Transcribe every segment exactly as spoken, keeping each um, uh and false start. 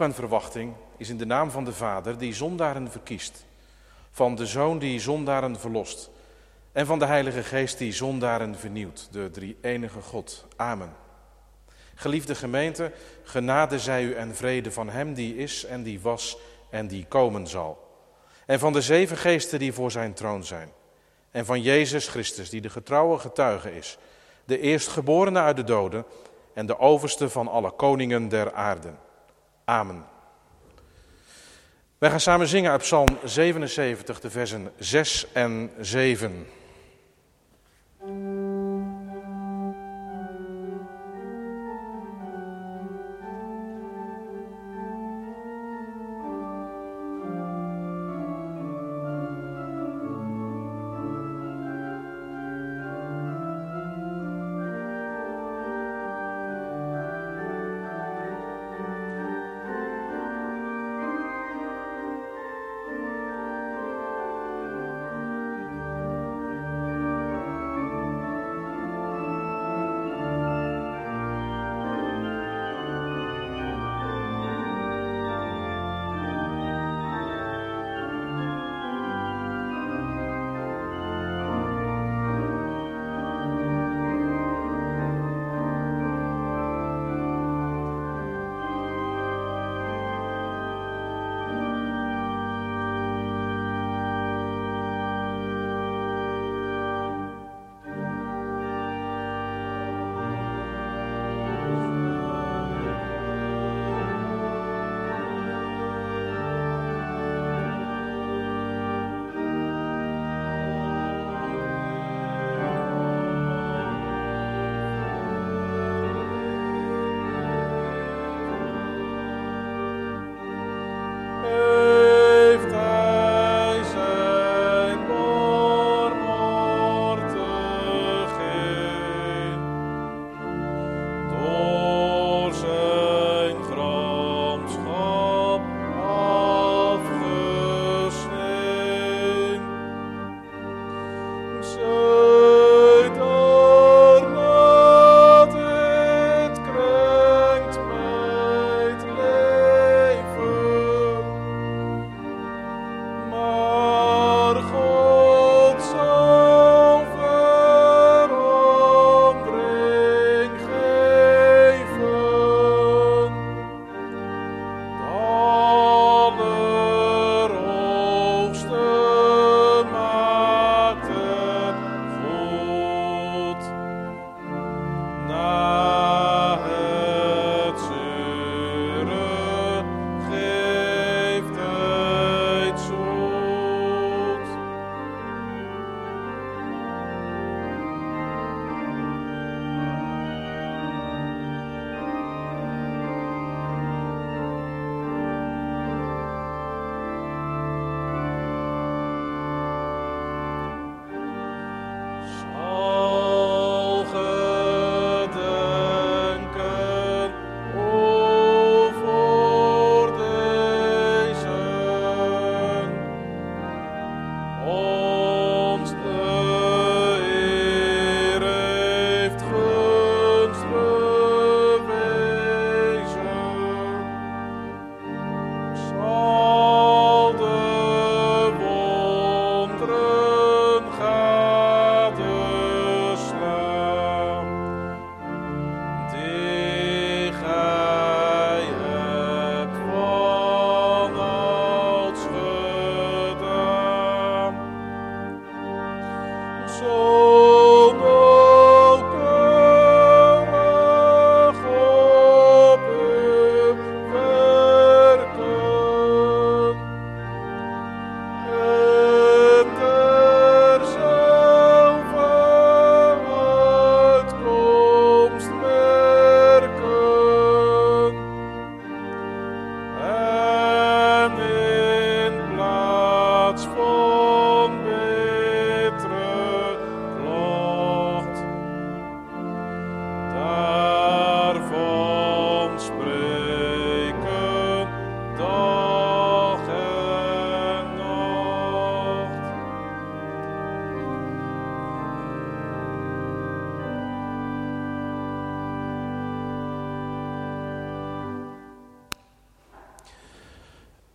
en verwachting is in de naam van de Vader die zondaren verkiest, van de Zoon die zondaren verlost en van de Heilige Geest die zondaren vernieuwt, de drie-enige God. Amen. Geliefde gemeente, genade zij u en vrede van hem die is en die was en die komen zal. En van de zeven geesten die voor zijn troon zijn. En van Jezus Christus die de getrouwe getuige is, de eerstgeborene uit de doden en de overste van alle koningen der aarde. Amen. Wij gaan samen zingen uit Psalm zevenenzeventig, de versen zes en zeven.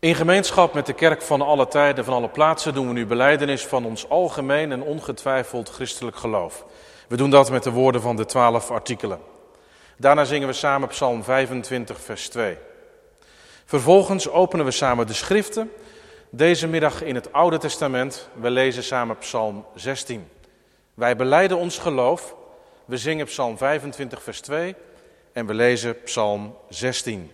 In gemeenschap met de kerk van alle tijden, van alle plaatsen, doen we nu belijdenis van ons algemeen en ongetwijfeld christelijk geloof. We doen dat met de woorden van de twaalf artikelen. Daarna zingen we samen Psalm vijfentwintig, vers twee. Vervolgens openen we samen de schriften, deze middag in het Oude Testament. We lezen samen Psalm zestien. Wij belijden ons geloof, we zingen Psalm vijfentwintig, vers twee en we lezen Psalm zestien.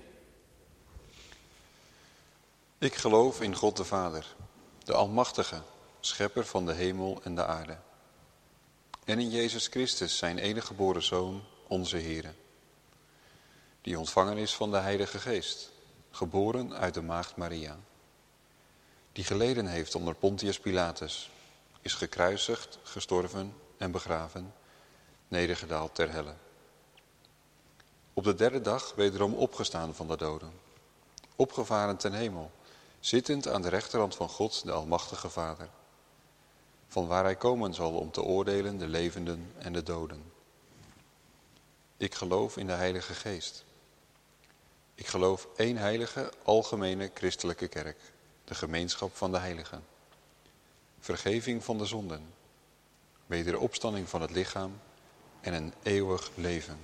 Ik geloof in God de Vader, de Almachtige, schepper van de hemel en de aarde. En in Jezus Christus, zijn enige geboren Zoon, onze Heere, die ontvangen is van de Heilige Geest, geboren uit de maagd Maria, die geleden heeft onder Pontius Pilatus, is gekruisigd, gestorven en begraven, nedergedaald ter helle. Op de derde dag wederom opgestaan van de doden, opgevaren ten hemel, zittend aan de rechterhand van God, de Almachtige Vader, van waar hij komen zal om te oordelen de levenden en de doden. Ik geloof in de Heilige Geest. Ik geloof één heilige, algemene christelijke kerk, de gemeenschap van de heiligen, vergeving van de zonden, wederopstanding van het lichaam en een eeuwig leven.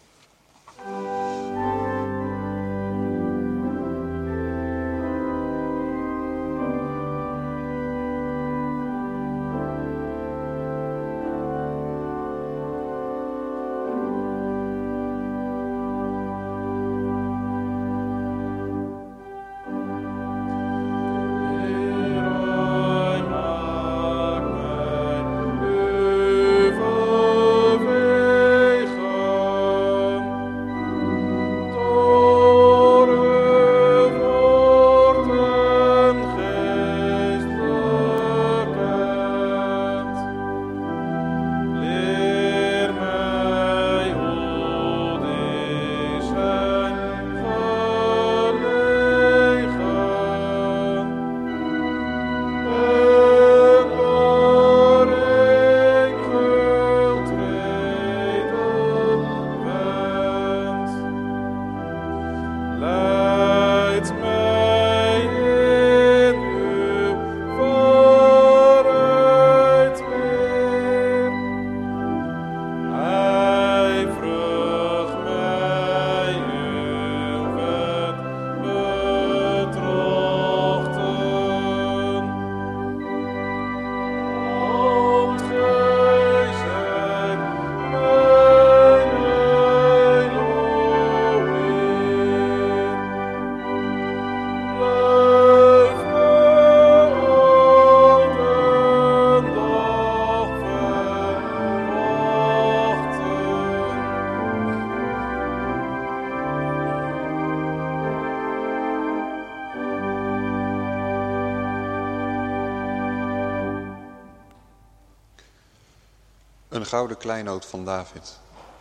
Een gouden kleinood van David.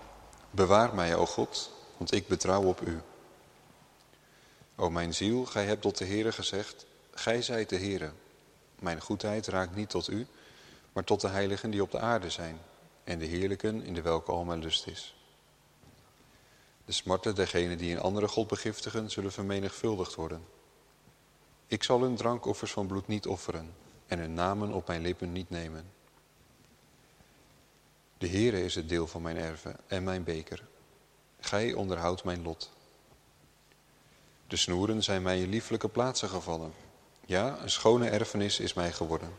Bewaar mij, o God, want ik betrouw op u. O mijn ziel, gij hebt tot de Heere gezegd, gij zijt de Heere. Mijn goedheid raakt niet tot u, maar tot de heiligen die op de aarde zijn, en de heerlijken in de welke al mijn lust is. De smarten dergenen die een andere god begiftigen, zullen vermenigvuldigd worden. Ik zal hun drankoffers van bloed niet offeren, en hun namen op mijn lippen niet nemen. De Heere is het deel van mijn erven en mijn beker. Gij onderhoudt mijn lot. De snoeren zijn mij in lieflijke plaatsen gevallen. Ja, een schone erfenis is mij geworden.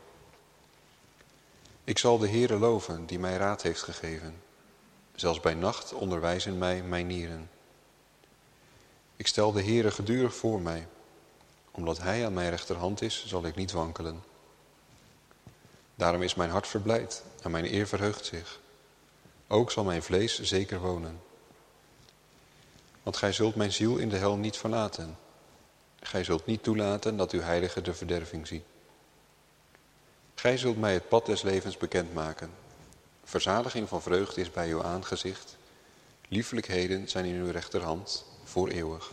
Ik zal de Heere loven, die mij raad heeft gegeven. Zelfs bij nacht onderwijzen mij mijn nieren. Ik stel de Heere gedurig voor mij. Omdat hij aan mijn rechterhand is, zal ik niet wankelen. Daarom is mijn hart verblijd en mijn eer verheugt zich. Ook zal mijn vlees zeker wonen. Want gij zult mijn ziel in de hel niet verlaten. Gij zult niet toelaten dat uw heilige de verderving zie. Gij zult mij het pad des levens bekendmaken. Verzadiging van vreugde is bij uw aangezicht. Liefelijkheden zijn in uw rechterhand voor eeuwig.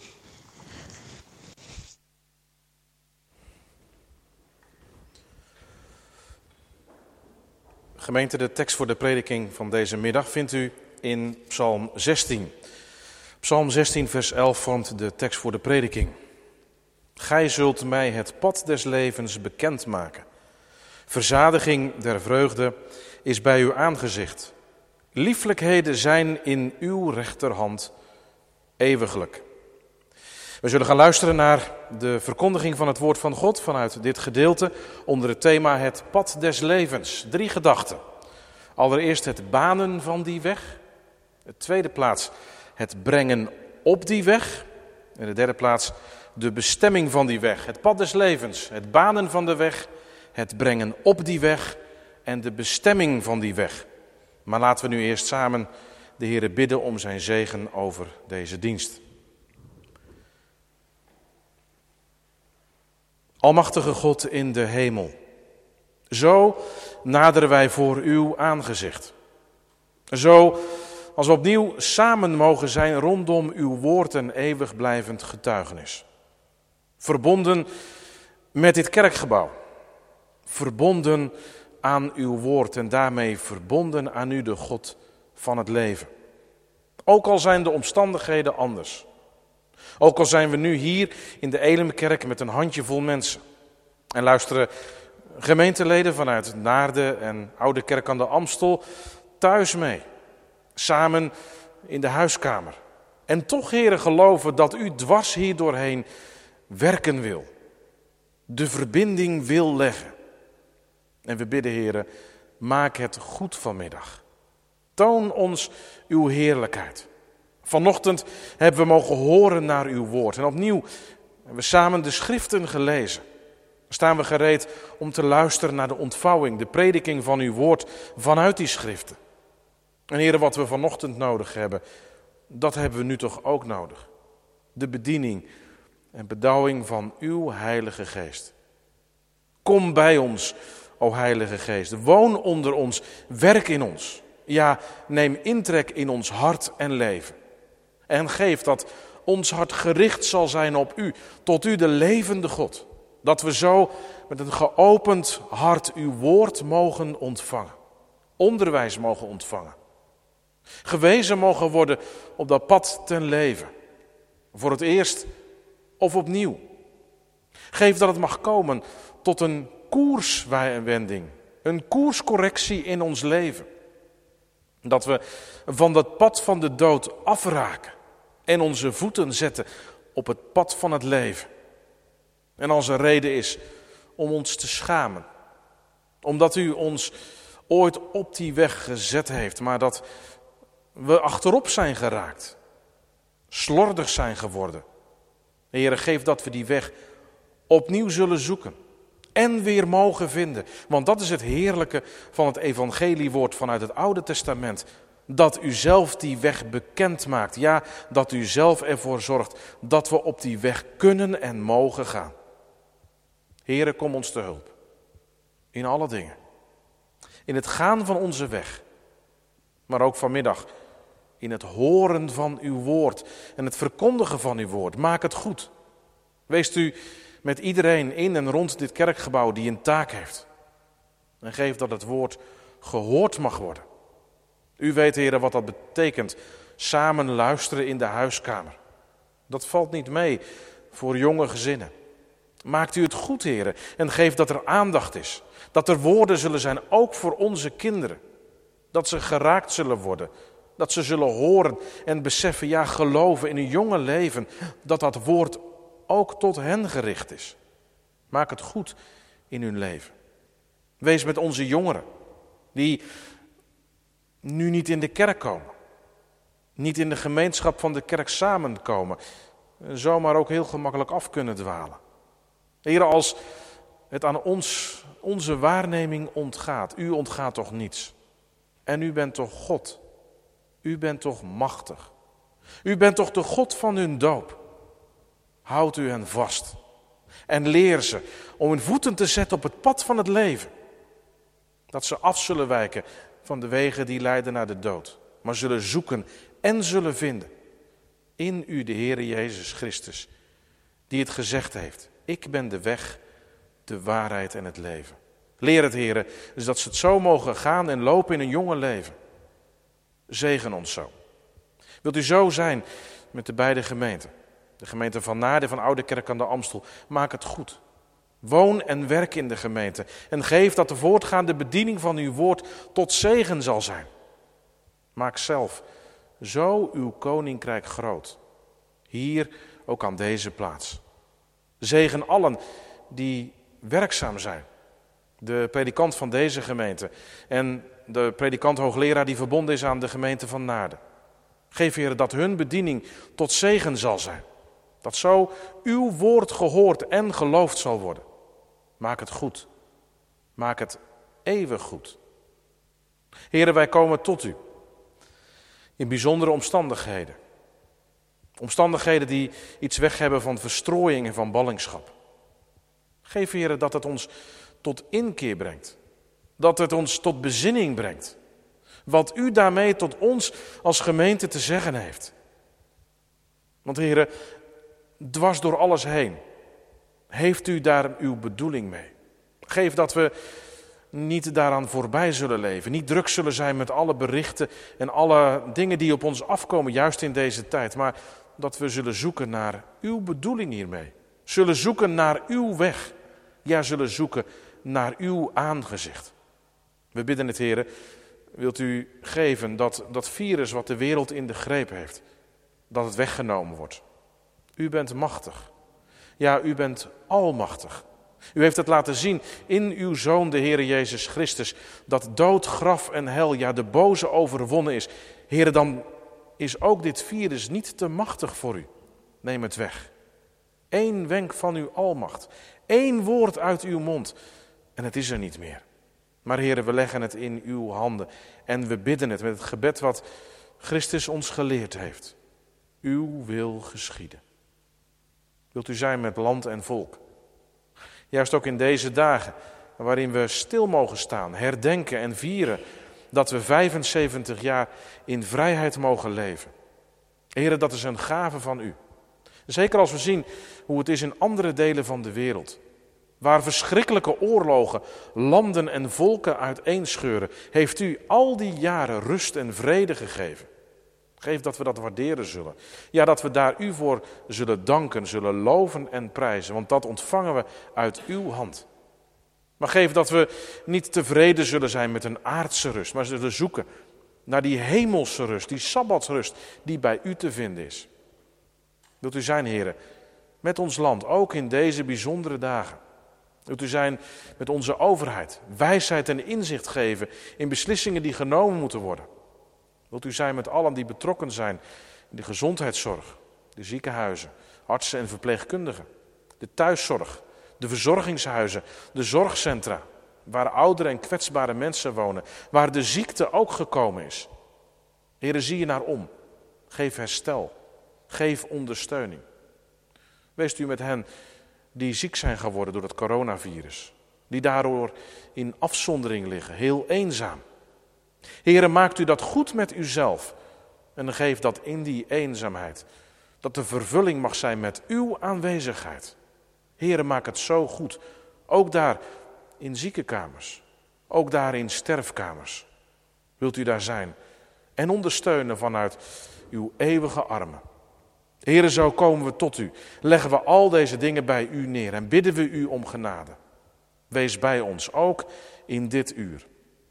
Gemeente, de tekst voor de prediking van deze middag vindt u in Psalm zestien. Psalm zestien vers elf vormt de tekst voor de prediking. Gij zult mij het pad des levens bekendmaken. Verzadiging der vreugde is bij uw aangezicht. Lieflijkheden zijn in uw rechterhand eeuwiglijk. We zullen gaan luisteren naar de verkondiging van het woord van God vanuit dit gedeelte onder het thema het pad des levens. Drie gedachten. Allereerst het banen van die weg. In de tweede plaats het brengen op die weg. In de derde plaats de bestemming van die weg. Het pad des levens, het banen van de weg, het brengen op die weg en de bestemming van die weg. Maar laten we nu eerst samen de Heere bidden om zijn zegen over deze dienst. Almachtige God in de hemel, zo naderen wij voor uw aangezicht. Zo als we opnieuw samen mogen zijn rondom uw woord en eeuwig blijvend getuigenis. Verbonden met dit kerkgebouw. Verbonden aan uw woord en daarmee verbonden aan u, de God van het leven. Ook al zijn de omstandigheden anders. Ook al zijn we nu hier in de Elimkerk met een handjevol mensen. En luisteren gemeenteleden vanuit Naarden en Oude Kerk aan de Amstel thuis mee. Samen in de huiskamer. En toch, Heere, geloven dat u dwars hier doorheen werken wil. De verbinding wil leggen. En we bidden, Heere, maak het goed vanmiddag. Toon ons uw heerlijkheid. Vanochtend hebben we mogen horen naar uw woord. En opnieuw hebben we samen de schriften gelezen. Staan we gereed om te luisteren naar de ontvouwing, de prediking van uw woord vanuit die schriften. En Heere, wat we vanochtend nodig hebben, dat hebben we nu toch ook nodig. De bediening en bedouwing van uw Heilige Geest. Kom bij ons, o Heilige Geest. Woon onder ons, werk in ons. Ja, neem intrek in ons hart en leven. En geef dat ons hart gericht zal zijn op u, tot u de levende God. Dat we zo met een geopend hart uw woord mogen ontvangen. Onderwijs mogen ontvangen. Gewezen mogen worden op dat pad ten leven. Voor het eerst of opnieuw. Geef dat het mag komen tot een koerswending. Een koerscorrectie in ons leven. Dat we van dat pad van de dood afraken. En onze voeten zetten op het pad van het leven. En als er reden is om ons te schamen. Omdat u ons ooit op die weg gezet heeft. Maar dat we achterop zijn geraakt. Slordig zijn geworden. Heere, geef dat we die weg opnieuw zullen zoeken. En weer mogen vinden. Want dat is het heerlijke van het evangeliewoord vanuit het Oude Testament. Dat u zelf die weg bekend maakt. Ja, dat u zelf ervoor zorgt dat we op die weg kunnen en mogen gaan. Heere, kom ons te hulp. In alle dingen. In het gaan van onze weg. Maar ook vanmiddag. In het horen van uw woord. En het verkondigen van uw woord. Maak het goed. Wees u met iedereen in en rond dit kerkgebouw die een taak heeft. En geef dat het woord gehoord mag worden. U weet, Heere, wat dat betekent. Samen luisteren in de huiskamer. Dat valt niet mee voor jonge gezinnen. Maakt u het goed, Heere, en geef dat er aandacht is. Dat er woorden zullen zijn, ook voor onze kinderen. Dat ze geraakt zullen worden. Dat ze zullen horen en beseffen, ja, geloven in hun jonge leven, dat dat woord ook tot hen gericht is. Maak het goed in hun leven. Wees met onze jongeren, die nu niet in de kerk komen. Niet in de gemeenschap van de kerk samenkomen. Zomaar ook heel gemakkelijk af kunnen dwalen. Heer, als het aan ons, onze waarneming ontgaat. U ontgaat toch niets. En u bent toch God. U bent toch machtig. U bent toch de God van hun doop. Houd u hen vast. En leer ze om hun voeten te zetten op het pad van het leven. Dat ze af zullen wijken van de wegen die leiden naar de dood. Maar zullen zoeken en zullen vinden. In u de Heere Jezus Christus. Die het gezegd heeft. Ik ben de weg, de waarheid en het leven. Leer het, Heere, dus dat ze het zo mogen gaan en lopen in een jonge leven. Zegen ons zo. Wilt u zo zijn met de beide gemeenten? De gemeente van Naarden van Oudekerk aan de Amstel. Maak het goed. Woon en werk in de gemeente. En geef dat de voortgaande bediening van uw woord tot zegen zal zijn. Maak zelf zo uw koninkrijk groot. Hier ook aan deze plaats. Zegen allen die werkzaam zijn. De predikant van deze gemeente en de predikant hoogleraar die verbonden is aan de gemeente van Naarden. Geef, Heer, dat hun bediening tot zegen zal zijn. Dat zo uw woord gehoord en geloofd zal worden. Maak het goed. Maak het eeuwig goed. Heere, wij komen tot u. In bijzondere omstandigheden. Omstandigheden die iets weg hebben van verstrooiing en van ballingschap. Geef, Heere, dat het ons tot inkeer brengt. Dat het ons tot bezinning brengt. Wat u daarmee tot ons als gemeente te zeggen heeft. Want, Heere, dwars door alles heen heeft u daar uw bedoeling mee. Geef dat we niet daaraan voorbij zullen leven. Niet druk zullen zijn met alle berichten en alle dingen die op ons afkomen, juist in deze tijd. Maar dat we zullen zoeken naar uw bedoeling hiermee. Zullen zoeken naar uw weg. Ja, zullen zoeken naar uw aangezicht. We bidden het, Heere, wilt u geven dat dat virus wat de wereld in de greep heeft, dat het weggenomen wordt. U bent machtig. Ja, u bent almachtig. U heeft het laten zien in uw Zoon, de Heere Jezus Christus, dat dood, graf en hel, ja, de boze overwonnen is. Heere, dan is ook dit virus niet te machtig voor u. Neem het weg. Eén wenk van uw almacht. Eén woord uit uw mond. En het is er niet meer. Maar Heere, we leggen het in uw handen. En we bidden het met het gebed wat Christus ons geleerd heeft. Uw wil geschieden. Wilt u zijn met land en volk. Juist ook in deze dagen waarin we stil mogen staan, herdenken en vieren dat we vijfenzeventig jaar in vrijheid mogen leven. Heere, dat is een gave van u. Zeker als we zien hoe het is in andere delen van de wereld. Waar verschrikkelijke oorlogen landen en volken uiteenscheuren, heeft u al die jaren rust en vrede gegeven. Geef dat we dat waarderen zullen. Ja, dat we daar u voor zullen danken, zullen loven en prijzen. Want dat ontvangen we uit uw hand. Maar geef dat we niet tevreden zullen zijn met een aardse rust. Maar zullen zoeken naar die hemelse rust, die sabbatsrust die bij u te vinden is. Wilt u zijn, Heere, met ons land, ook in deze bijzondere dagen. Wilt u zijn met onze overheid, wijsheid en inzicht geven in beslissingen die genomen moeten worden. Wilt u zijn met allen die betrokken zijn in de gezondheidszorg, de ziekenhuizen, artsen en verpleegkundigen, de thuiszorg, de verzorgingshuizen, de zorgcentra, waar oudere en kwetsbare mensen wonen, waar de ziekte ook gekomen is. Heere, zie je naar om. Geef herstel. Geef ondersteuning. Wees u met hen die ziek zijn geworden door het coronavirus, die daardoor in afzondering liggen, heel eenzaam. Heere, maakt u dat goed met uzelf en geef dat in die eenzaamheid, dat de vervulling mag zijn met uw aanwezigheid. Heere, maak het zo goed, ook daar in ziekenkamers, ook daar in sterfkamers. Wilt u daar zijn en ondersteunen vanuit uw eeuwige armen. Heere, zo komen we tot u, leggen we al deze dingen bij u neer en bidden we u om genade. Wees bij ons, ook in dit uur.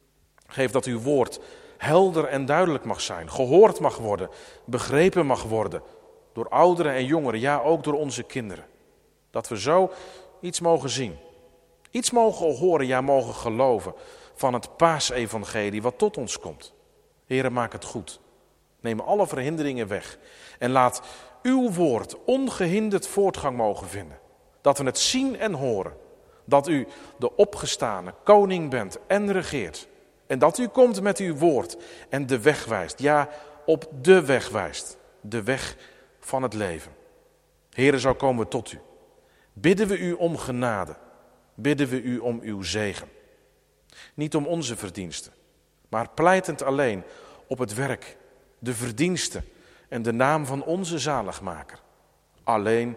Geef dat uw woord helder en duidelijk mag zijn, gehoord mag worden, begrepen mag worden door ouderen en jongeren, ja ook door onze kinderen. Dat we zo iets mogen zien, iets mogen horen, ja mogen geloven van het paasevangelie wat tot ons komt. Heere, maak het goed. Neem alle verhinderingen weg en laat uw woord ongehinderd voortgang mogen vinden. Dat we het zien en horen, dat u de opgestane koning bent en regeert. En dat u komt met uw woord en de weg wijst. Ja, op de weg wijst. De weg van het leven. Heere, zo komen we tot u. Bidden we u om genade. Bidden we u om uw zegen. Niet om onze verdiensten, maar pleitend alleen op het werk, de verdiensten en de naam van onze zaligmaker. Alleen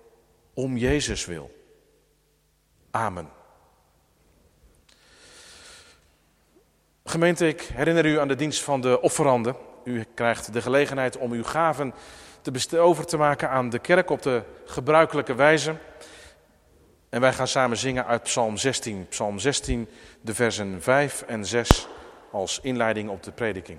om Jezus wil. Amen. Gemeente, ik herinner u aan de dienst van de offeranden. U krijgt de gelegenheid om uw gaven te best- over te maken aan de kerk op de gebruikelijke wijze. En wij gaan samen zingen uit Psalm zestien. Psalm zestien, de versen vijf en zes als inleiding op de prediking.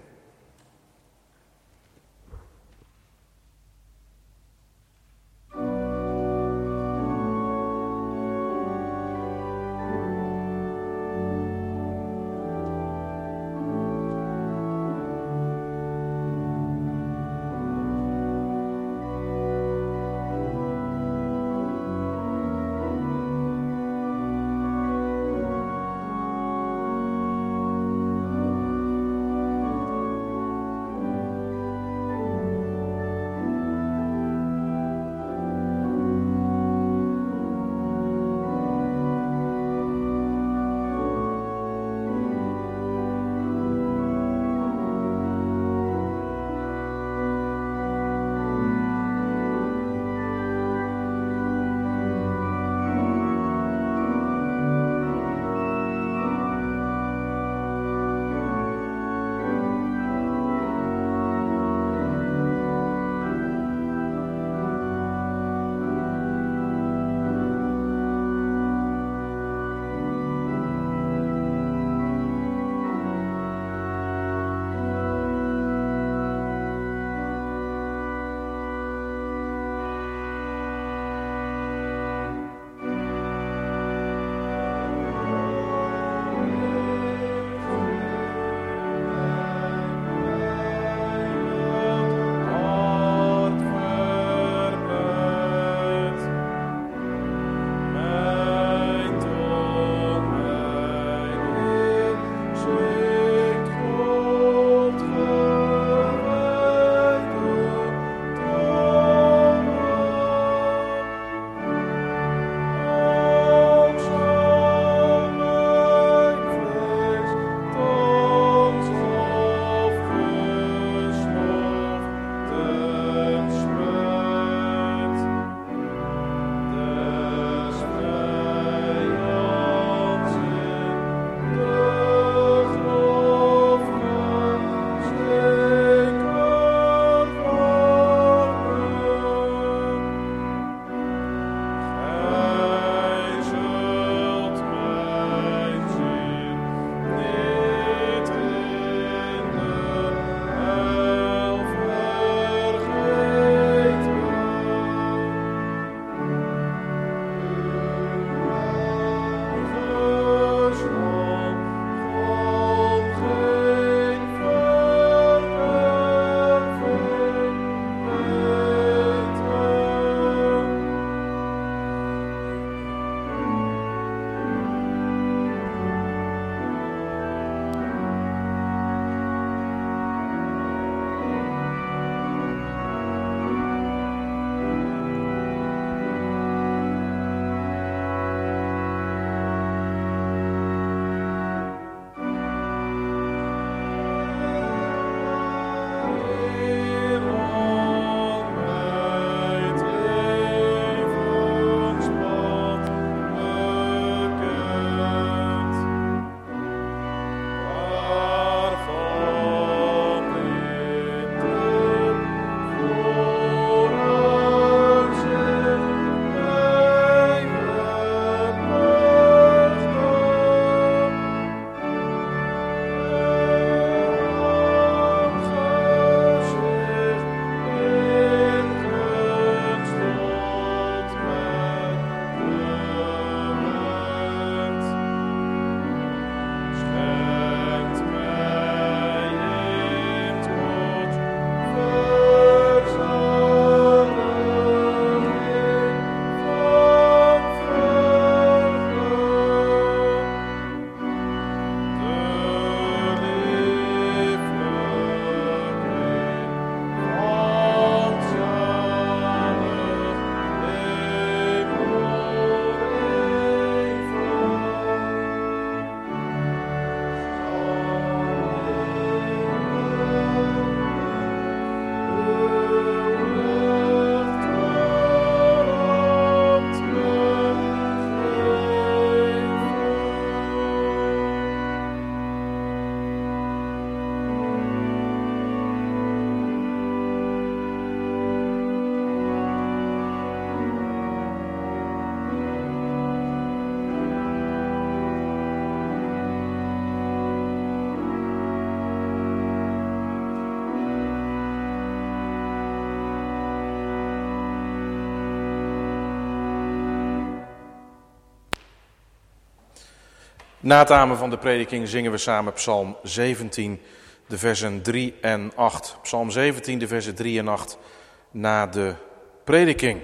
Na het amen van de prediking zingen we samen Psalm zeventien, de versen drie en acht. Psalm zeventien, de versen drie en acht, na de prediking.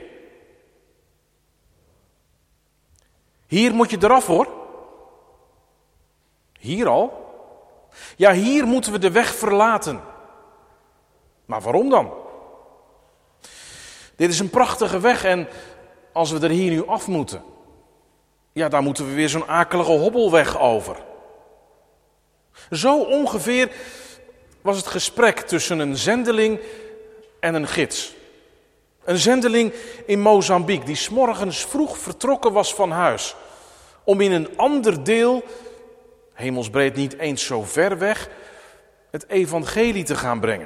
Hier moet je eraf, hoor. Hier al? Ja, hier moeten we de weg verlaten. Maar waarom dan? Dit is een prachtige weg en als we er hier nu af moeten, ja, daar moeten we weer zo'n akelige hobbelweg over. Zo ongeveer was het gesprek tussen een zendeling en een gids. Een zendeling in Mozambique die 's morgens vroeg vertrokken was van huis om in een ander deel, hemelsbreed niet eens zo ver weg, het evangelie te gaan brengen.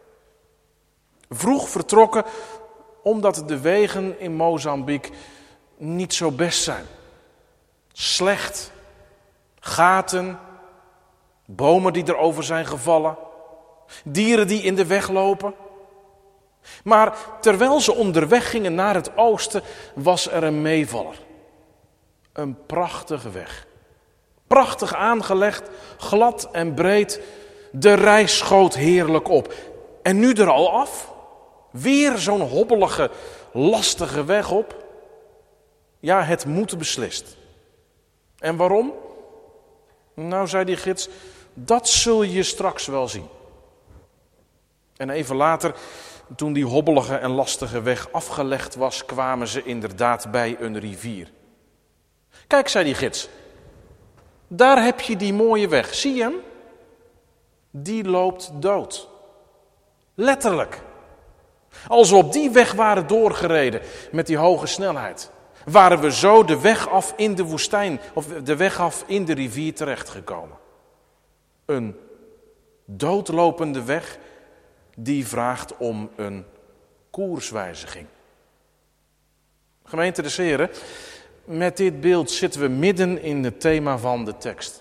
Vroeg vertrokken omdat de wegen in Mozambique niet zo best zijn. Slecht, gaten, bomen die erover zijn gevallen, dieren die in de weg lopen. Maar terwijl ze onderweg gingen naar het oosten, was er een meevaller. Een prachtige weg. Prachtig aangelegd, glad en breed. De reis schoot heerlijk op. En nu er al af? Weer zo'n hobbelige, lastige weg op? Ja, het moet beslist. En waarom? Nou, zei die gids, dat zul je straks wel zien. En even later, toen die hobbelige en lastige weg afgelegd was, kwamen ze inderdaad bij een rivier. Kijk, zei die gids, daar heb je die mooie weg. Zie je hem? Die loopt dood. Letterlijk. Als we op die weg waren doorgereden met die hoge snelheid, waren we zo de weg af in de woestijn, of de weg af in de rivier terechtgekomen. Een doodlopende weg die vraagt om een koerswijziging. Gemeente des Heren, met dit beeld zitten we midden in het thema van de tekst.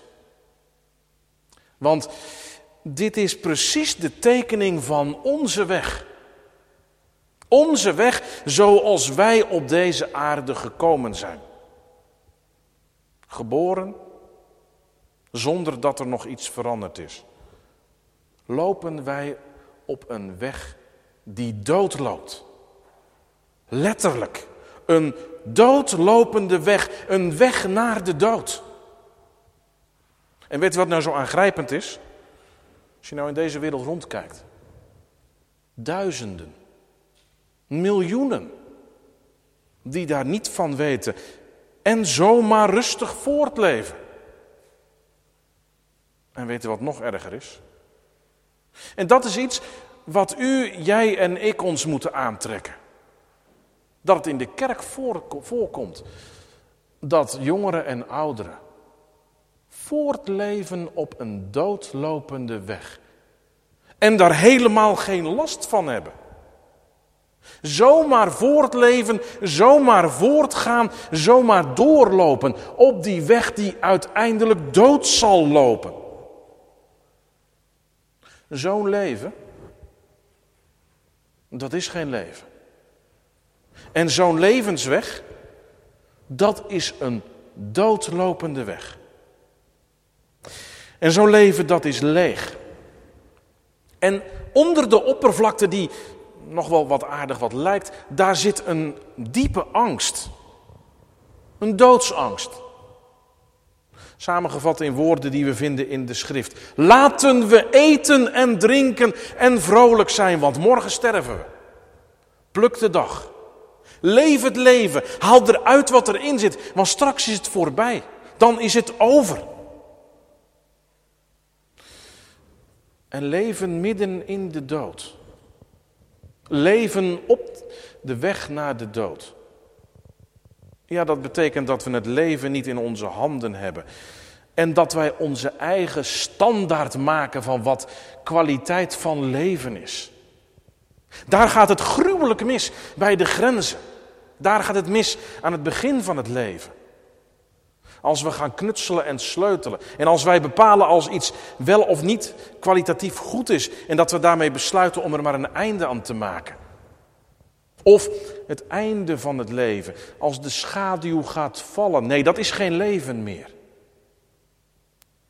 Want dit is precies de tekening van onze weg. Onze weg zoals wij op deze aarde gekomen zijn. Geboren zonder dat er nog iets veranderd is. Lopen wij op een weg die doodloopt. Letterlijk. Een doodlopende weg. Een weg naar de dood. En weet u wat nou zo aangrijpend is? Als je nou in deze wereld rondkijkt. Duizenden. Miljoenen. Die daar niet van weten. En zomaar rustig voortleven. En weet u wat nog erger is? En dat is iets wat u, jij en ik ons moeten aantrekken. Dat het in de kerk voorkomt. Dat jongeren en ouderen voortleven op een doodlopende weg. En daar helemaal geen last van hebben. Zomaar voortleven, zomaar voortgaan, zomaar doorlopen op die weg die uiteindelijk dood zal lopen. Zo'n leven, dat is geen leven. En zo'n levensweg, dat is een doodlopende weg. En zo'n leven, dat is leeg. En onder de oppervlakte die nog wel wat aardig wat lijkt, daar zit een diepe angst. Een doodsangst. Samengevat in woorden die we vinden in de schrift. Laten we eten en drinken en vrolijk zijn, want morgen sterven we. Pluk de dag. Leef het leven. Haal eruit wat erin zit, want straks is het voorbij. Dan is het over. En leven midden in de dood. Leven op de weg naar de dood. Ja, dat betekent dat we het leven niet in onze handen hebben. En dat wij onze eigen standaard maken van wat kwaliteit van leven is. Daar gaat het gruwelijk mis bij de grenzen. Daar gaat het mis aan het begin van het leven. Als we gaan knutselen en sleutelen. En als wij bepalen als iets wel of niet kwalitatief goed is. En dat we daarmee besluiten om er maar een einde aan te maken. Of het einde van het leven. Als de schaduw gaat vallen. Nee, dat is geen leven meer.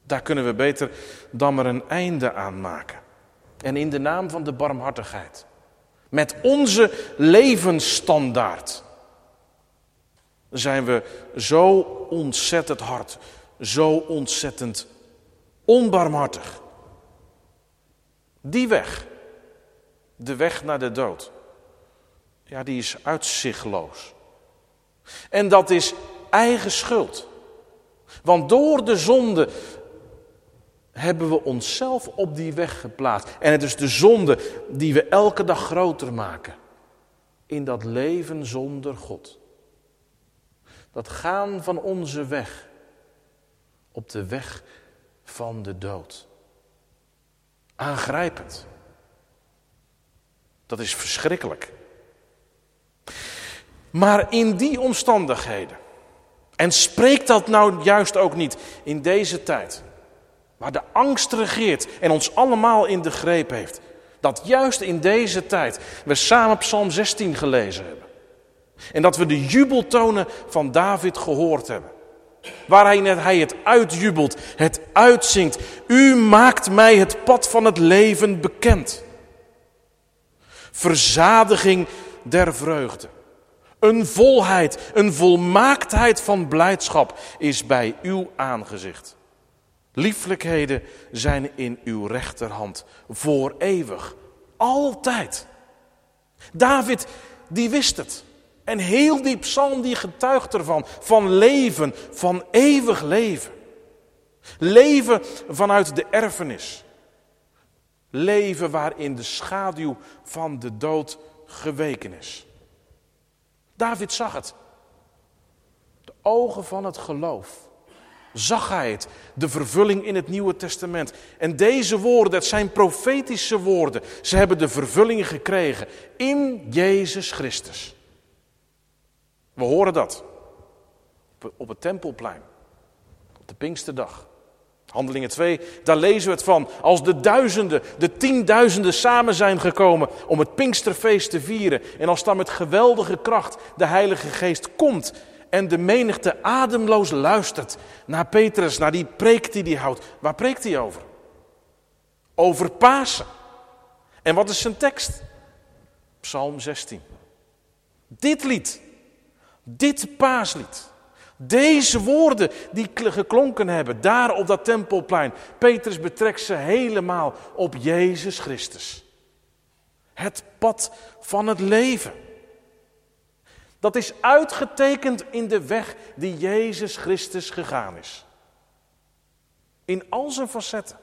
Daar kunnen we beter dan maar een einde aan maken. En in de naam van de barmhartigheid, met onze levensstandaard, zijn we zo ontzettend hard, zo ontzettend onbarmhartig. Die weg, de weg naar de dood, ja, die is uitzichtloos. En dat is eigen schuld. Want door de zonde hebben we onszelf op die weg geplaatst. En het is de zonde die we elke dag groter maken. In dat leven zonder God. Dat gaan van onze weg. Op de weg van de dood. Aangrijpend. Dat is verschrikkelijk. Maar in die omstandigheden. En spreekt dat nou juist ook niet in deze tijd. Waar de angst regeert en ons allemaal in de greep heeft. Dat juist in deze tijd we samen Psalm zestien gelezen hebben. En dat we de jubeltonen van David gehoord hebben. Waar hij, net, hij het uitjubelt, het uitzingt. U maakt mij het pad van het leven bekend. Verzadiging der vreugde. Een volheid, een volmaaktheid van blijdschap is bij uw aangezicht. Lieflijkheden zijn in uw rechterhand, voor eeuwig, altijd. David, die wist het. En heel die psalm die getuigt ervan, van leven, van eeuwig leven. Leven vanuit de erfenis. Leven waarin de schaduw van de dood geweken is. David zag het. De ogen van het geloof. Zag hij het, de vervulling in het Nieuwe Testament. En deze woorden, dat zijn profetische woorden. Ze hebben de vervulling gekregen in Jezus Christus. We horen dat op het Tempelplein, op de Pinksterdag. Handelingen twee, daar lezen we het van. Als de duizenden, de tienduizenden samen zijn gekomen om het Pinksterfeest te vieren. En als dan met geweldige kracht de Heilige Geest komt en de menigte ademloos luistert naar Petrus, naar die preek die hij houdt. Waar preekt hij over? Over Pasen. En wat is zijn tekst? Psalm zestien. Dit lied, dit paaslied, deze woorden die geklonken hebben, daar op dat Tempelplein. Petrus betrekt ze helemaal op Jezus Christus. Het pad van het leven. Dat is uitgetekend in de weg die Jezus Christus gegaan is. In al zijn facetten.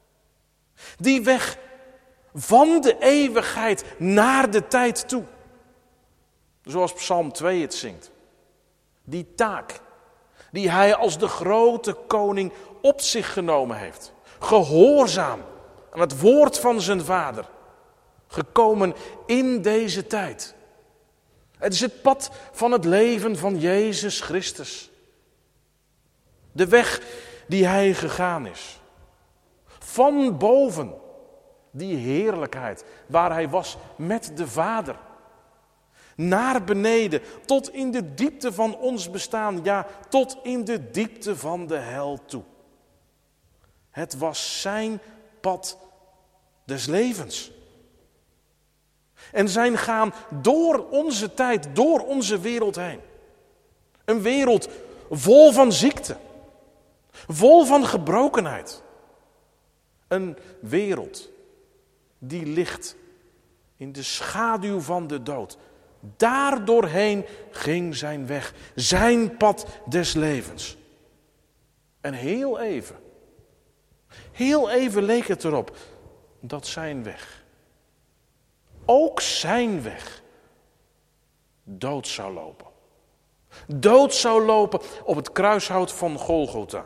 Die weg van de eeuwigheid naar de tijd toe. Zoals Psalm twee het zingt. Die taak die hij als de grote koning op zich genomen heeft. Gehoorzaam aan het woord van zijn vader. Gekomen in deze tijd. Het is het pad van het leven van Jezus Christus. De weg die hij gegaan is. Van boven die heerlijkheid waar hij was met de Vader. Naar beneden, tot in de diepte van ons bestaan, ja, tot in de diepte van de hel toe. Het was zijn pad des levens. En zijn gaan door onze tijd, door onze wereld heen. Een wereld vol van ziekte, vol van gebrokenheid. Een wereld die ligt in de schaduw van de dood. Daardoorheen ging zijn weg, zijn pad des levens. En heel even, heel even leek het erop dat zijn weg, ook zijn weg, dood zou lopen. Dood zou lopen op het kruishout van Golgotha.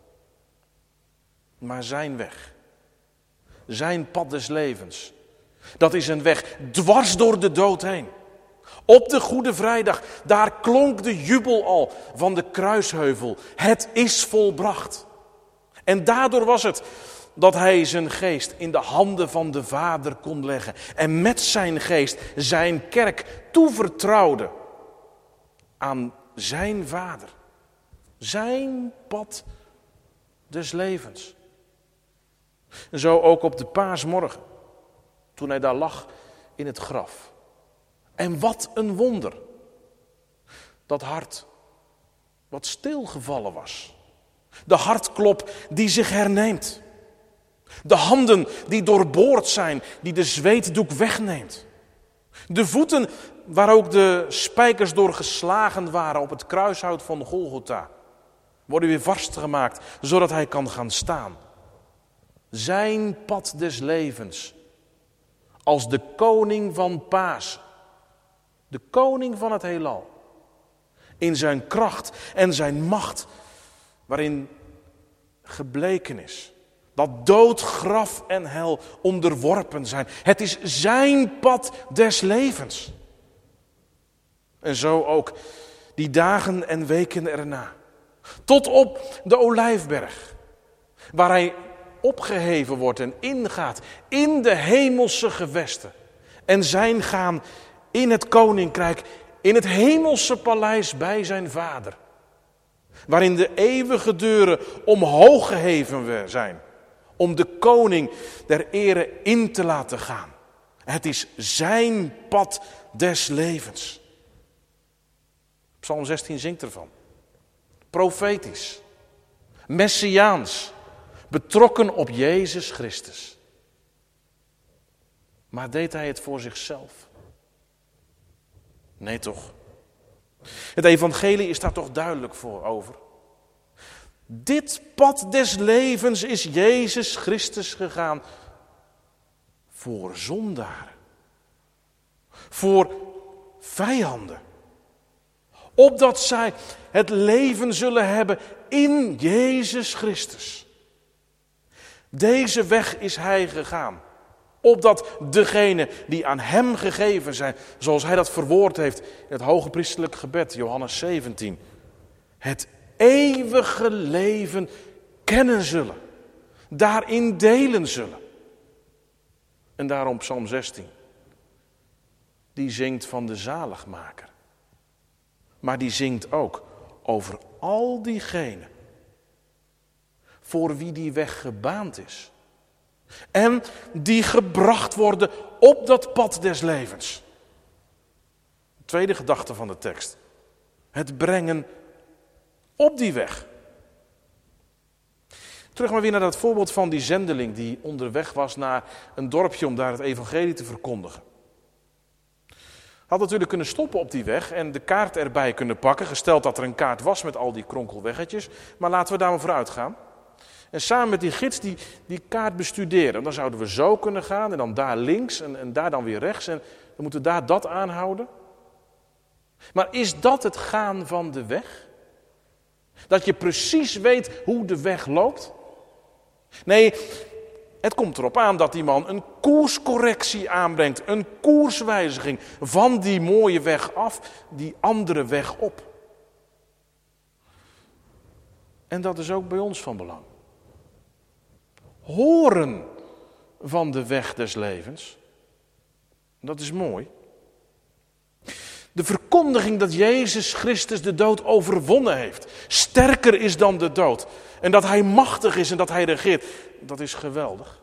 Maar zijn weg, zijn pad des levens, dat is een weg dwars door de dood heen. Op de Goede Vrijdag, daar klonk de jubel al van de kruisheuvel. Het is volbracht. En daardoor was het dat hij zijn geest in de handen van de Vader kon leggen. En met zijn geest zijn kerk toevertrouwde aan zijn Vader. Zijn pad des levens. En zo ook op de paasmorgen, toen hij daar lag in het graf. En wat een wonder. Dat hart wat stilgevallen was. De hartklop die zich herneemt. De handen die doorboord zijn, die de zweetdoek wegneemt. De voeten waar ook de spijkers door geslagen waren op het kruishout van Golgotha, worden weer vastgemaakt, zodat hij kan gaan staan. Zijn pad des levens, als de koning van Pasen, de koning van het heelal, in zijn kracht en zijn macht, waarin gebleken is dat dood, graf en hel onderworpen zijn. Het is zijn pad des levens. En zo ook die dagen en weken erna. Tot op de Olijfberg, waar hij opgeheven wordt en ingaat in de hemelse gewesten. En zijn gaan in het koninkrijk, in het hemelse paleis bij zijn vader. Waarin de eeuwige deuren omhoog geheven zijn. Om de koning der ere in te laten gaan. Het is zijn pad des levens. Psalm zestien zingt ervan. Profetisch. Messiaans. Betrokken op Jezus Christus. Maar deed hij het voor zichzelf? Nee toch. Het evangelie is daar toch duidelijk voor over. Dit pad des levens is Jezus Christus gegaan voor zondaren. Voor vijanden. Opdat zij het leven zullen hebben in Jezus Christus. Deze weg is hij gegaan. Opdat degenen die aan hem gegeven zijn, zoals hij dat verwoord heeft in het hoge priesterlijk gebed, Johannes zeventien, het eeuwige leven kennen zullen. Daarin delen zullen. En daarom Psalm zestien. Die zingt van de zaligmaker. Maar die zingt ook over al diegenen voor wie die weg gebaand is. En die gebracht worden op dat pad des levens. Tweede gedachte van de tekst. Het brengen op die weg. Terug maar weer naar dat voorbeeld van die zendeling die onderweg was naar een dorpje om daar het evangelie te verkondigen. Had natuurlijk kunnen stoppen op die weg en de kaart erbij kunnen pakken, gesteld dat er een kaart was met al die kronkelweggetjes. Maar laten we daar maar vooruit gaan. En samen met die gids die, die kaart bestuderen. Dan zouden we zo kunnen gaan en dan daar links en, en daar dan weer rechts. En dan moeten we daar dat aanhouden. Maar is dat het gaan van de weg? Dat je precies weet hoe de weg loopt? Nee, het komt erop aan dat die man een koerscorrectie aanbrengt. Een koerswijziging van die mooie weg af, die andere weg op. En dat is ook bij ons van belang. Horen van de weg des levens. Dat is mooi. De verkondiging dat Jezus Christus de dood overwonnen heeft. Sterker is dan de dood. En dat hij machtig is en dat hij regeert. Dat is geweldig.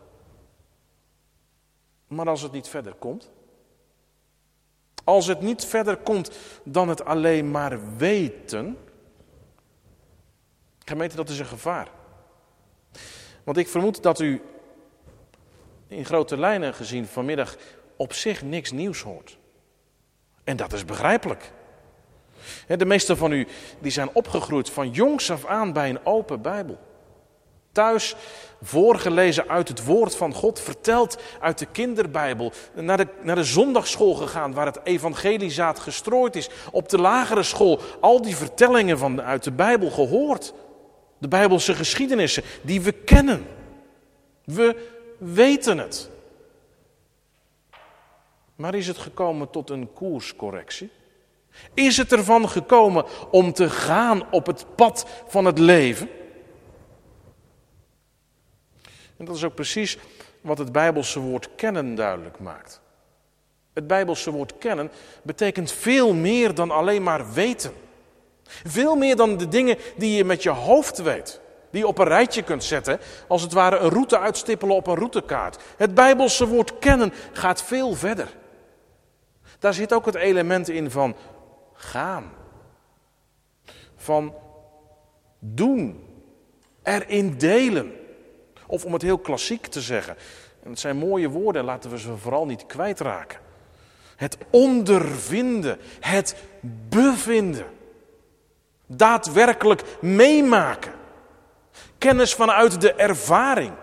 Maar als het niet verder komt. Als het niet verder komt dan het alleen maar weten. Gemeente, dat is een gevaar. Want ik vermoed dat u in grote lijnen gezien vanmiddag op zich niks nieuws hoort. En dat is begrijpelijk. De meesten van u die zijn opgegroeid van jongs af aan bij een open Bijbel. Thuis voorgelezen uit het woord van God, verteld uit de kinderbijbel. Naar de, naar de zondagsschool gegaan waar het evangeliezaad gestrooid is. Op de lagere school al die vertellingen van, uit de Bijbel gehoord. De Bijbelse geschiedenissen die we kennen. We weten het. Maar is het gekomen tot een koerscorrectie? Is het ervan gekomen om te gaan op het pad van het leven? En dat is ook precies wat het Bijbelse woord kennen duidelijk maakt. Het Bijbelse woord kennen betekent veel meer dan alleen maar weten. Veel meer dan de dingen die je met je hoofd weet. Die je op een rijtje kunt zetten, als het ware een route uitstippelen op een routekaart. Het Bijbelse woord kennen gaat veel verder. Daar zit ook het element in van gaan. Van doen. Erin delen. Of om het heel klassiek te zeggen. En het zijn mooie woorden, laten we ze vooral niet kwijtraken. Het ondervinden. Het bevinden. Daadwerkelijk meemaken. Kennis vanuit de ervaring.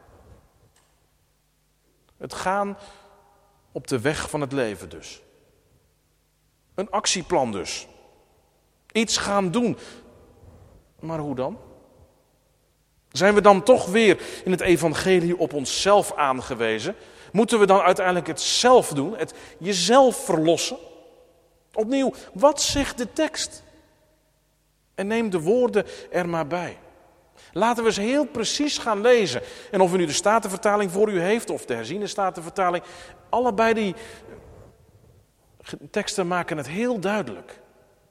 Het gaan op de weg van het leven dus. Een actieplan dus. Iets gaan doen. Maar hoe dan? Zijn we dan toch weer in het evangelie op onszelf aangewezen? Moeten we dan uiteindelijk het zelf doen? Het jezelf verlossen? Opnieuw, wat zegt de tekst? En neem de woorden er maar bij. Laten we ze heel precies gaan lezen. En of u nu de Statenvertaling voor u heeft of de herziene Statenvertaling. Allebei die teksten maken het heel duidelijk.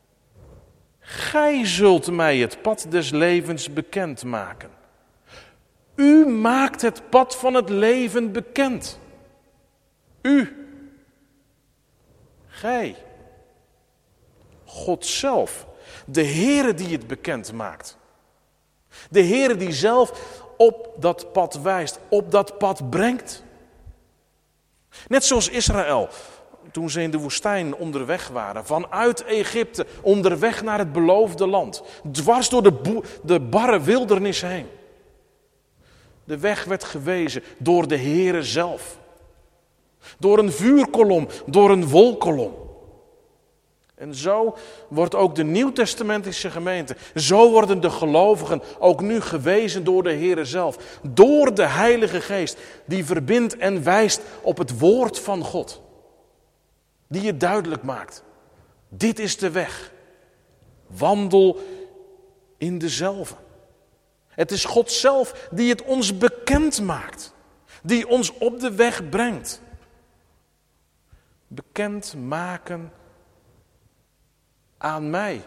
Gij zult mij het pad des levens bekend maken. U maakt het pad van het leven bekend. U. Gij. God zelf. De Heere die het bekend maakt. De Heere die zelf op dat pad wijst, op dat pad brengt. Net zoals Israël, toen ze in de woestijn onderweg waren, vanuit Egypte, onderweg naar het beloofde land. Dwars door de, boe, de barre wildernis heen. De weg werd gewezen door de Heere zelf. Door een vuurkolom, door een wolkolom. En zo wordt ook de Nieuwtestamentische gemeente, zo worden de gelovigen ook nu gewezen door de Heere zelf. Door de Heilige Geest, die verbindt en wijst op het woord van God. Die je duidelijk maakt. Dit is de weg. Wandel in dezelfde. Het is God zelf die het ons bekend maakt. Die ons op de weg brengt. Bekend maken aan mij.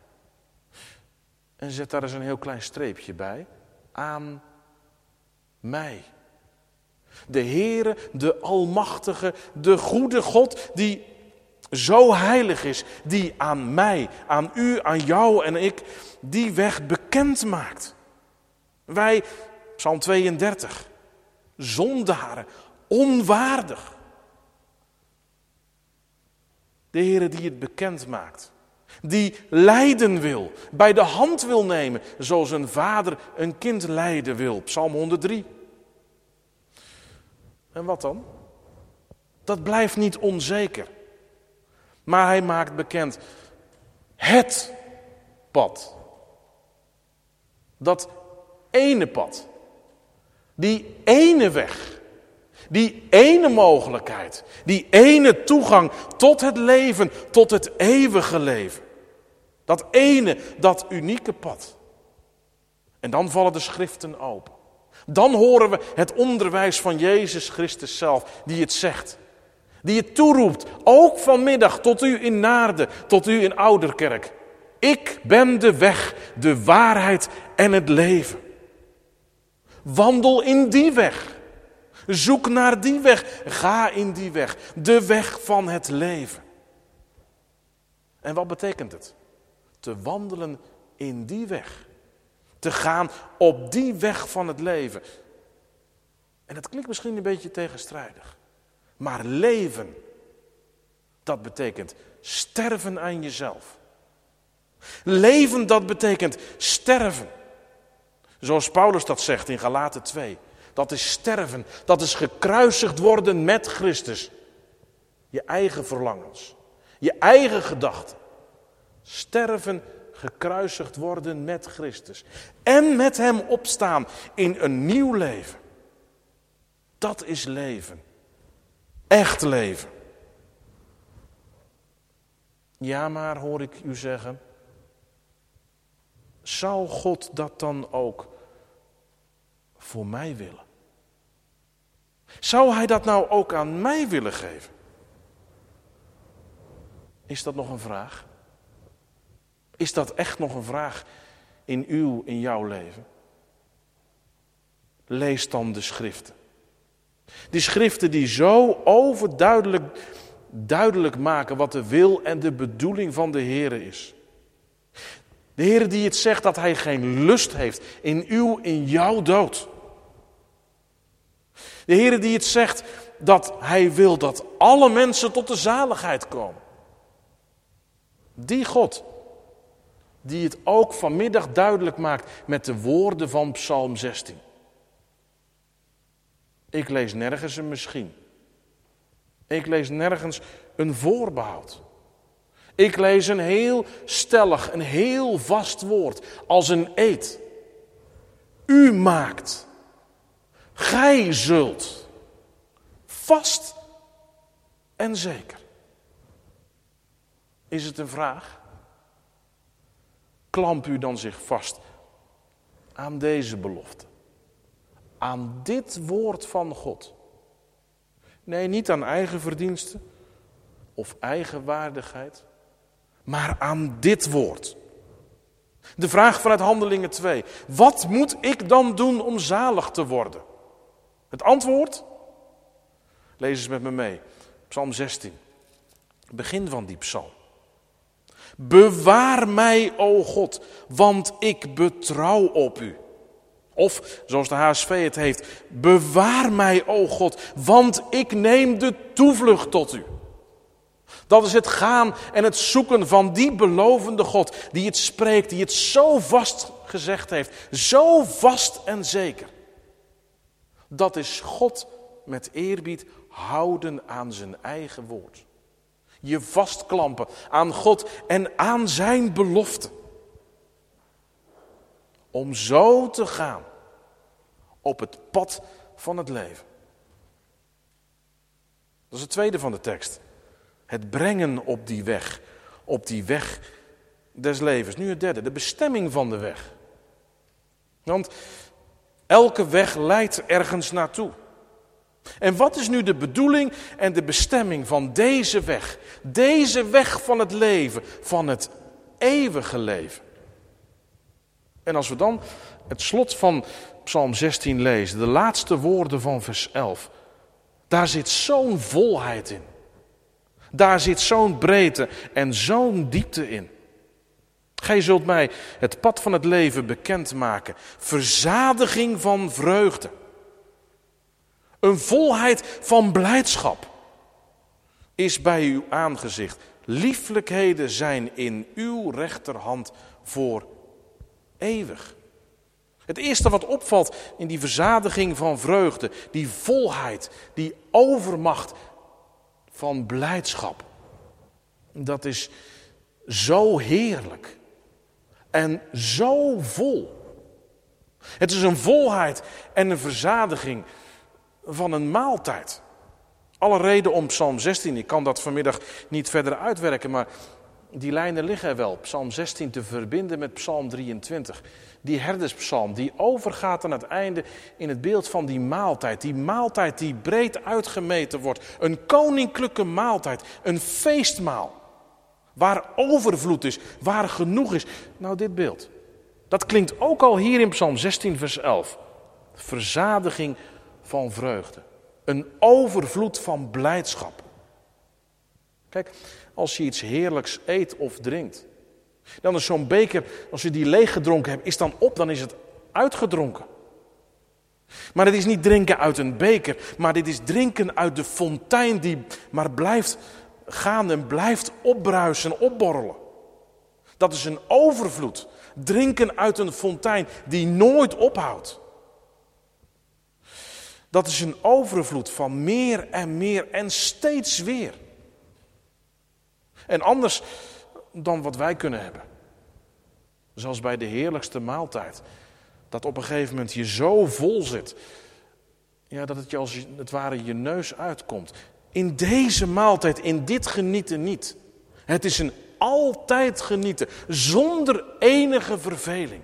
En zet daar eens een heel klein streepje bij. Aan mij. De Heere, de Almachtige, de goede God die zo heilig is. Die aan mij, aan u, aan jou en ik die weg bekend maakt. Wij, Psalm tweeëndertig, zondaren, onwaardig. De Heere die het bekend maakt. Die lijden wil, bij de hand wil nemen, zoals een vader een kind lijden wil. Psalm honderddrie. En wat dan? Dat blijft niet onzeker. Maar hij maakt bekend het pad. Dat ene pad. Die ene weg. Die ene mogelijkheid. Die ene toegang tot het leven, tot het eeuwige leven. Dat ene, dat unieke pad. En dan vallen de schriften open. Dan horen we het onderwijs van Jezus Christus zelf, die het zegt. Die het toeroept, ook vanmiddag tot u in Naarden, tot u in Ouderkerk. Ik ben de weg, de waarheid en het leven. Wandel in die weg. Zoek naar die weg. Ga in die weg. De weg van het leven. En wat betekent het? Te wandelen in die weg. Te gaan op die weg van het leven. En dat klinkt misschien een beetje tegenstrijdig. Maar leven, dat betekent sterven aan jezelf. Leven, dat betekent sterven. Zoals Paulus dat zegt in Galaten twee. Dat is sterven, dat is gekruisigd worden met Christus. Je eigen verlangens, je eigen gedachten. Sterven, gekruisigd worden met Christus. En met hem opstaan in een nieuw leven. Dat is leven. Echt leven. Ja, maar hoor ik u zeggen, zou God dat dan ook voor mij willen? Zou hij dat nou ook aan mij willen geven? Is dat nog een vraag? Is dat echt nog een vraag in uw, in jouw leven? Lees dan de schriften. Die schriften die zo overduidelijk duidelijk maken wat de wil en de bedoeling van de Heere is. De Heere die het zegt dat hij geen lust heeft in uw, in jouw dood. De Heere die het zegt dat hij wil dat alle mensen tot de zaligheid komen. Die God die het ook vanmiddag duidelijk maakt met de woorden van Psalm zestien. Ik lees nergens een misschien. Ik lees nergens een voorbehoud. Ik lees een heel stellig, een heel vast woord, als een eed. U maakt, gij zult, vast en zeker. Is het een vraag? Klamp u dan zich vast aan deze belofte. Aan dit woord van God. Nee, niet aan eigen verdiensten of eigen waardigheid, maar aan dit woord. De vraag vanuit Handelingen twee. Wat moet ik dan doen om zalig te worden? Het antwoord? Lees eens met me mee. Psalm zestien. Begin van die psalm. Bewaar mij, o God, want ik betrouw op u. Of, zoals de H S V het heeft, bewaar mij, o God, want ik neem de toevlucht tot u. Dat is het gaan en het zoeken van die belovende God, die het spreekt, die het zo vast gezegd heeft, zo vast en zeker. Dat is God met eerbied houden aan zijn eigen woord. Je vastklampen aan God en aan zijn belofte. Om zo te gaan op het pad van het leven. Dat is het tweede van de tekst. Het brengen op die weg. Op die weg des levens. Nu het derde, de bestemming van de weg. Want elke weg leidt ergens naartoe. En wat is nu de bedoeling en de bestemming van deze weg? Deze weg van het leven, van het eeuwige leven. En als we dan het slot van Psalm zestien lezen, de laatste woorden van vers elf. Daar zit zo'n volheid in. Daar zit zo'n breedte en zo'n diepte in. Gij zult mij het pad van het leven bekendmaken. Verzadiging van vreugde. Een volheid van blijdschap is bij uw aangezicht. Lieflijkheden zijn in uw rechterhand voor eeuwig. Het eerste wat opvalt in die verzadiging van vreugde, die volheid, die overmacht van blijdschap. Dat is zo heerlijk en zo vol. Het is een volheid en een verzadiging van een maaltijd. Alle reden om Psalm zestien, ik kan dat vanmiddag niet verder uitwerken, maar die lijnen liggen er wel. Psalm zestien te verbinden met Psalm drieëntwintig. Die herderspsalm die overgaat aan het einde in het beeld van die maaltijd. Die maaltijd die breed uitgemeten wordt. Een koninklijke maaltijd. Een feestmaal. Waar overvloed is. Waar genoeg is. Nou, dit beeld. Dat klinkt ook al hier in Psalm zestien vers elf. Verzadiging van vreugde. Een overvloed van blijdschap. Kijk, als je iets heerlijks eet of drinkt, dan is zo'n beker, als je die leeg gedronken hebt, is dan op, dan is het uitgedronken. Maar het is niet drinken uit een beker, maar dit is drinken uit de fontein die maar blijft gaan en blijft opbruisen, opborrelen. Dat is een overvloed. Drinken uit een fontein die nooit ophoudt. Dat is een overvloed van meer en meer en steeds weer. En anders dan wat wij kunnen hebben. Zoals bij de heerlijkste maaltijd. Dat op een gegeven moment je zo vol zit. Ja, dat het je als het ware je neus uitkomt. In deze maaltijd, in dit genieten niet. Het is een altijd genieten. Zonder enige verveling.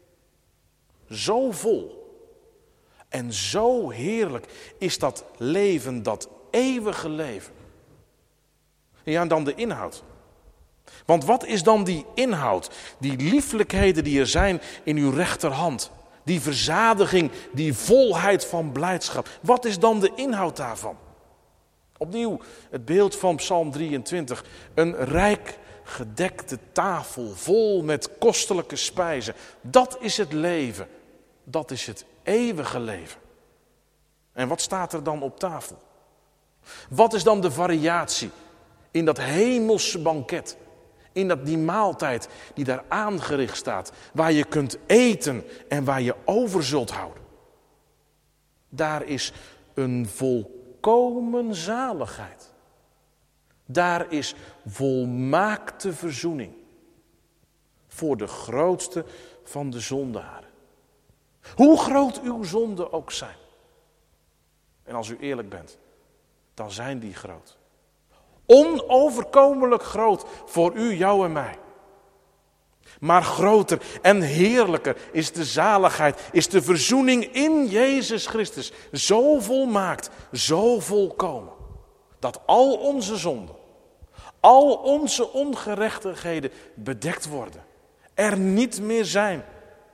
Zo vol. En zo heerlijk is dat leven, dat eeuwige leven. Ja, en dan de inhoud. Want wat is dan die inhoud? Die lieflijkheden die er zijn in uw rechterhand. Die verzadiging, die volheid van blijdschap. Wat is dan de inhoud daarvan? Opnieuw het beeld van Psalm drieëntwintig. Een rijk gedekte tafel vol met kostelijke spijzen. Dat is het leven. Dat is het eeuwige leven. En wat staat er dan op tafel? Wat is dan de variatie in dat hemelse banket? In dat, die maaltijd die daar aangericht staat. Waar je kunt eten en waar je over zult houden. Daar is een volkomen zaligheid. Daar is volmaakte verzoening. Voor de grootste van de zondaren. Hoe groot uw zonden ook zijn. En als u eerlijk bent, dan zijn die groot. Onoverkomelijk groot voor u, jou en mij. Maar groter en heerlijker is de zaligheid, is de verzoening in Jezus Christus. Zo volmaakt, zo volkomen. Dat al onze zonden, al onze ongerechtigheden bedekt worden. Er niet meer zijn.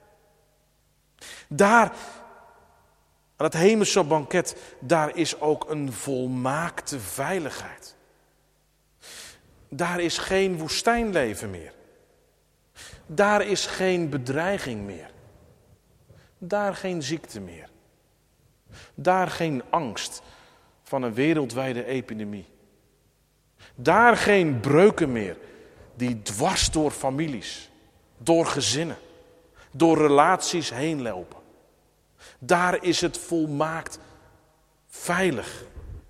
Daar, aan het hemelse banket, daar is ook een volmaakte veiligheid. Daar is geen woestijnleven meer. Daar is geen bedreiging meer. Daar geen ziekte meer. Daar geen angst van een wereldwijde epidemie. Daar geen breuken meer die dwars door families, door gezinnen, door relaties heen lopen. Daar is het volmaakt veilig.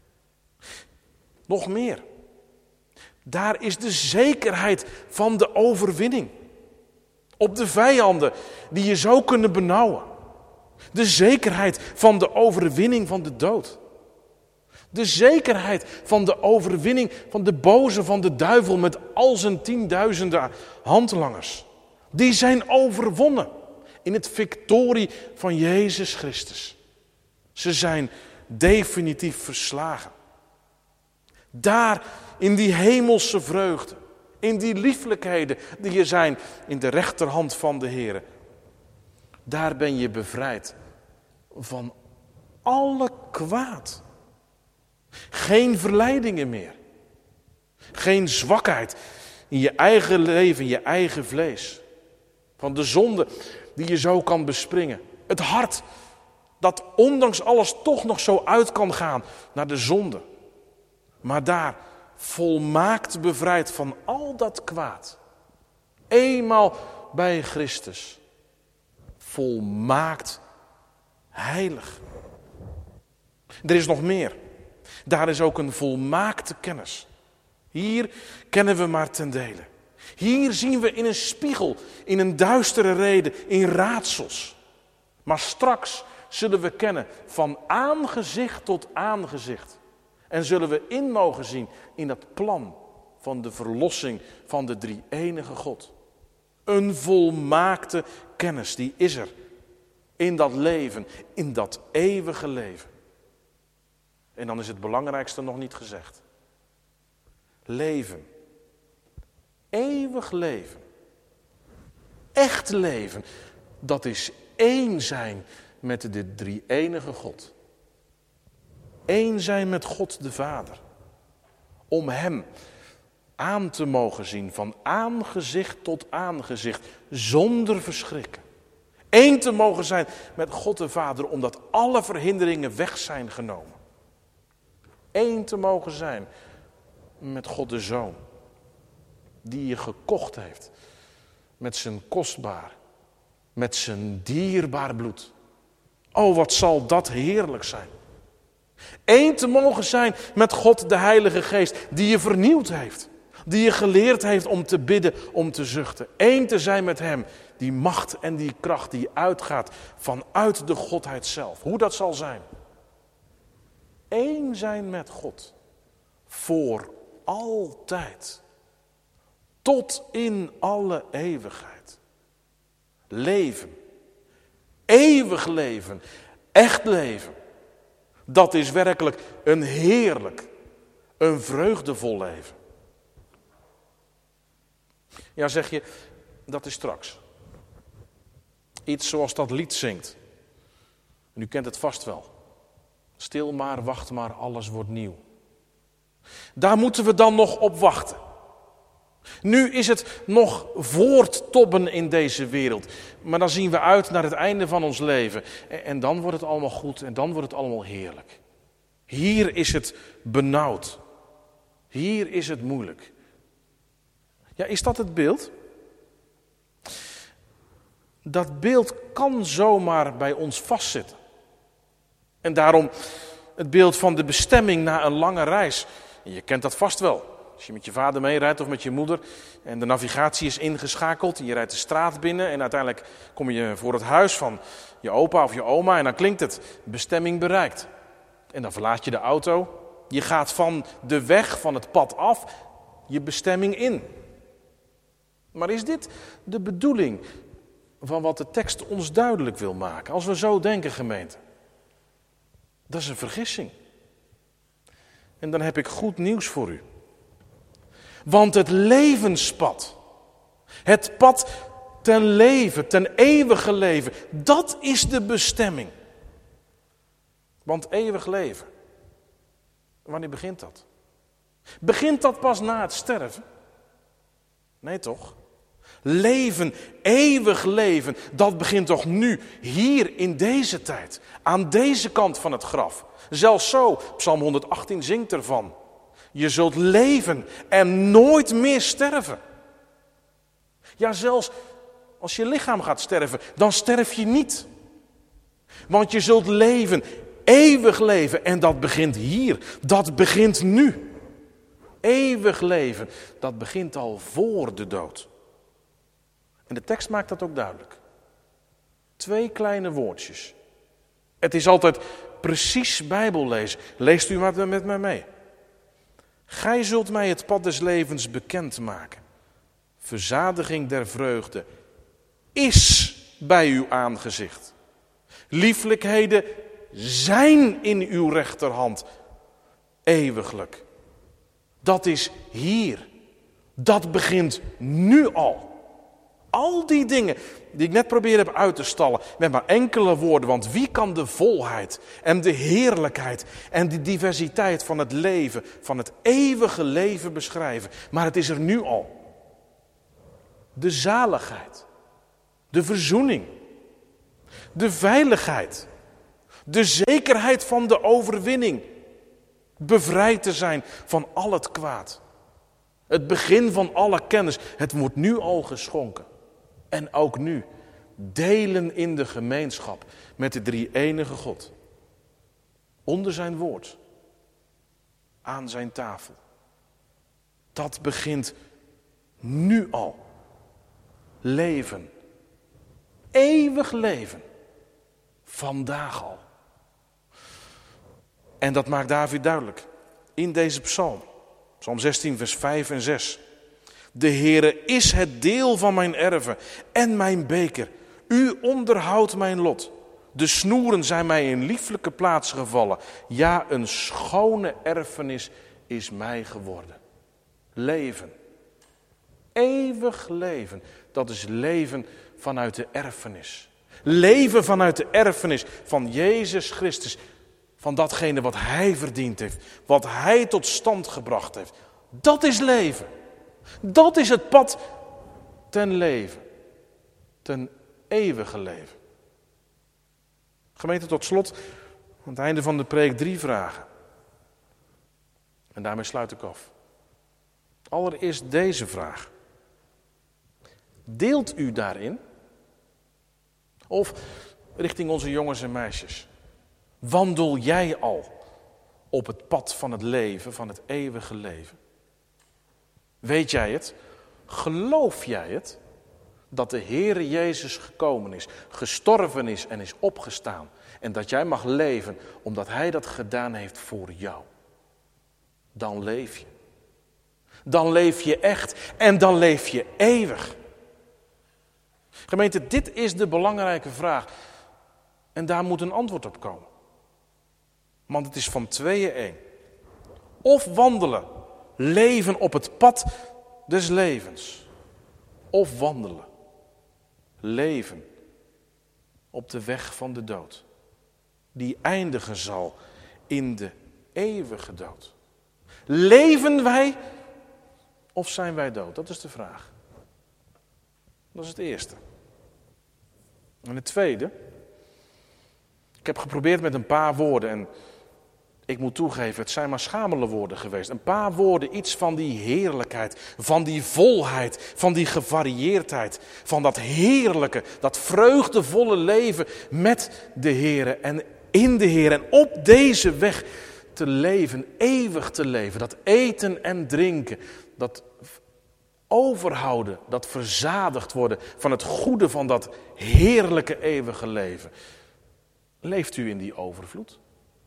Nog meer. Daar is de zekerheid van de overwinning. Op de vijanden die je zou kunnen benauwen. De zekerheid van de overwinning van de dood. De zekerheid van de overwinning van de boze, van de duivel met al zijn tienduizenden handlangers. Die zijn overwonnen in het victorie van Jezus Christus. Ze zijn definitief verslagen. Daar in die hemelse vreugde, in die lieflijkheden die er zijn in de rechterhand van de Heere. Daar ben je bevrijd van alle kwaad. Geen verleidingen meer. Geen zwakheid in je eigen leven, in je eigen vlees. Van de zonde die je zo kan bespringen. Het hart dat ondanks alles toch nog zo uit kan gaan naar de zonde. Maar daar volmaakt bevrijd van al dat kwaad. Eenmaal bij Christus. Volmaakt heilig. Er is nog meer. Daar is ook een volmaakte kennis. Hier kennen we maar ten dele. Hier zien we in een spiegel, in een duistere reden, in raadsels. Maar straks zullen we kennen van aangezicht tot aangezicht. En zullen we in mogen zien in dat plan van de verlossing van de drie-enige God. Een volmaakte kennis, die is er. In dat leven, in dat eeuwige leven. En dan is het belangrijkste nog niet gezegd. Leven. Eeuwig leven. Echt leven. Dat is één zijn met de drie-enige God. Eén zijn met God de Vader. Om hem aan te mogen zien van aangezicht tot aangezicht. Zonder verschrikken. Eén te mogen zijn met God de Vader. Omdat alle verhinderingen weg zijn genomen. Eén te mogen zijn met God de Zoon. Die je gekocht heeft. Met zijn kostbaar. Met zijn dierbaar bloed. Oh, wat zal dat heerlijk zijn. Eén te mogen zijn met God de Heilige Geest. Die je vernieuwd heeft. Die je geleerd heeft om te bidden, om te zuchten. Eén te zijn met hem. Die macht en die kracht die uitgaat vanuit de Godheid zelf. Hoe dat zal zijn. Eén zijn met God. Voor altijd. Tot in alle eeuwigheid. Leven. Eeuwig leven. Echt leven. Dat is werkelijk een heerlijk, een vreugdevol leven. Ja, zeg je, dat is straks. Iets zoals dat lied zingt. En u kent het vast wel. Stil maar, wacht maar, alles wordt nieuw. Daar moeten we dan nog op wachten. Nu is het nog voorttobben in deze wereld. Maar dan zien we uit naar het einde van ons leven. En dan wordt het allemaal goed en dan wordt het allemaal heerlijk. Hier is het benauwd. Hier is het moeilijk. Ja, is dat het beeld? Dat beeld kan zomaar bij ons vastzitten. En daarom het beeld van de bestemming na een lange reis. Je kent dat vast wel. Als je met je vader meerijdt of met je moeder en de navigatie is ingeschakeld. En je rijdt de straat binnen en uiteindelijk kom je voor het huis van je opa of je oma. En dan klinkt het, bestemming bereikt. En dan verlaat je de auto. Je gaat van de weg, van het pad af, je bestemming in. Maar is dit de bedoeling van wat de tekst ons duidelijk wil maken? Als we zo denken, gemeente. Dat is een vergissing. En dan heb ik goed nieuws voor u. Want het levenspad, het pad ten leven, ten eeuwige leven, dat is de bestemming. Want eeuwig leven, wanneer begint dat? Begint dat pas na het sterven? Nee toch? Leven, eeuwig leven, dat begint toch nu, hier in deze tijd, aan deze kant van het graf. Zelfs zo, Psalm honderdachttien zingt ervan. Je zult leven en nooit meer sterven. Ja, zelfs als je lichaam gaat sterven, dan sterf je niet. Want je zult leven, eeuwig leven, en dat begint hier, dat begint nu. Eeuwig leven, dat begint al voor de dood. En de tekst maakt dat ook duidelijk. Twee kleine woordjes. Het is altijd precies Bijbellezen. Leest u maar met mij mee. Gij zult mij het pad des levens bekendmaken. Verzadiging der vreugde is bij uw aangezicht. Lieflijkheden zijn in uw rechterhand. Eeuwiglijk. Dat is hier. Dat begint nu al. Al die dingen die ik net probeer heb uit te stallen met maar enkele woorden. Want wie kan de volheid en de heerlijkheid en de diversiteit van het leven, van het eeuwige leven beschrijven. Maar het is er nu al. De zaligheid, de verzoening, de veiligheid, de zekerheid van de overwinning. Bevrijd te zijn van al het kwaad. Het begin van alle kennis, het wordt nu al geschonken. En ook nu, delen in de gemeenschap met de drie-enige God. Onder zijn woord, aan zijn tafel. Dat begint nu al. Leven, eeuwig leven, vandaag al. En dat maakt David duidelijk in deze psalm. Psalm zestien vers vijf en zes. De Heere is het deel van mijn erven en mijn beker. U onderhoudt mijn lot. De snoeren zijn mij in lieflijke plaats gevallen. Ja, een schone erfenis is mij geworden. Leven. Eeuwig leven. Dat is leven vanuit de erfenis. Leven vanuit de erfenis van Jezus Christus. Van datgene wat Hij verdiend heeft. Wat Hij tot stand gebracht heeft. Dat is leven. Dat is het pad ten leven. Ten eeuwige leven. Gemeente, tot slot, aan het einde van de preek drie vragen. En daarmee sluit ik af. Allereerst deze vraag. Deelt u daarin? Of richting onze jongens en meisjes. Wandel jij al op het pad van het leven, van het eeuwige leven? Weet jij het? Geloof jij het? Dat de Heere Jezus gekomen is, gestorven is en is opgestaan. En dat jij mag leven omdat Hij dat gedaan heeft voor jou. Dan leef je. Dan leef je echt en dan leef je eeuwig. Gemeente, dit is de belangrijke vraag. En daar moet een antwoord op komen. Want het is van tweeën één. Of wandelen, leven op het pad des levens. Of wandelen, leven op de weg van de dood. Die eindigen zal in de eeuwige dood. Leven wij of zijn wij dood? Dat is de vraag. Dat is het eerste. En het tweede. Ik heb geprobeerd met een paar woorden en ik moet toegeven, het zijn maar schamele woorden geweest. Een paar woorden, iets van die heerlijkheid, van die volheid, van die gevarieerdheid, van dat heerlijke, dat vreugdevolle leven met de Heer en in de Heer. En op deze weg te leven, eeuwig te leven, dat eten en drinken, dat overhouden, dat verzadigd worden van het goede van dat heerlijke eeuwige leven. Leeft u in die overvloed?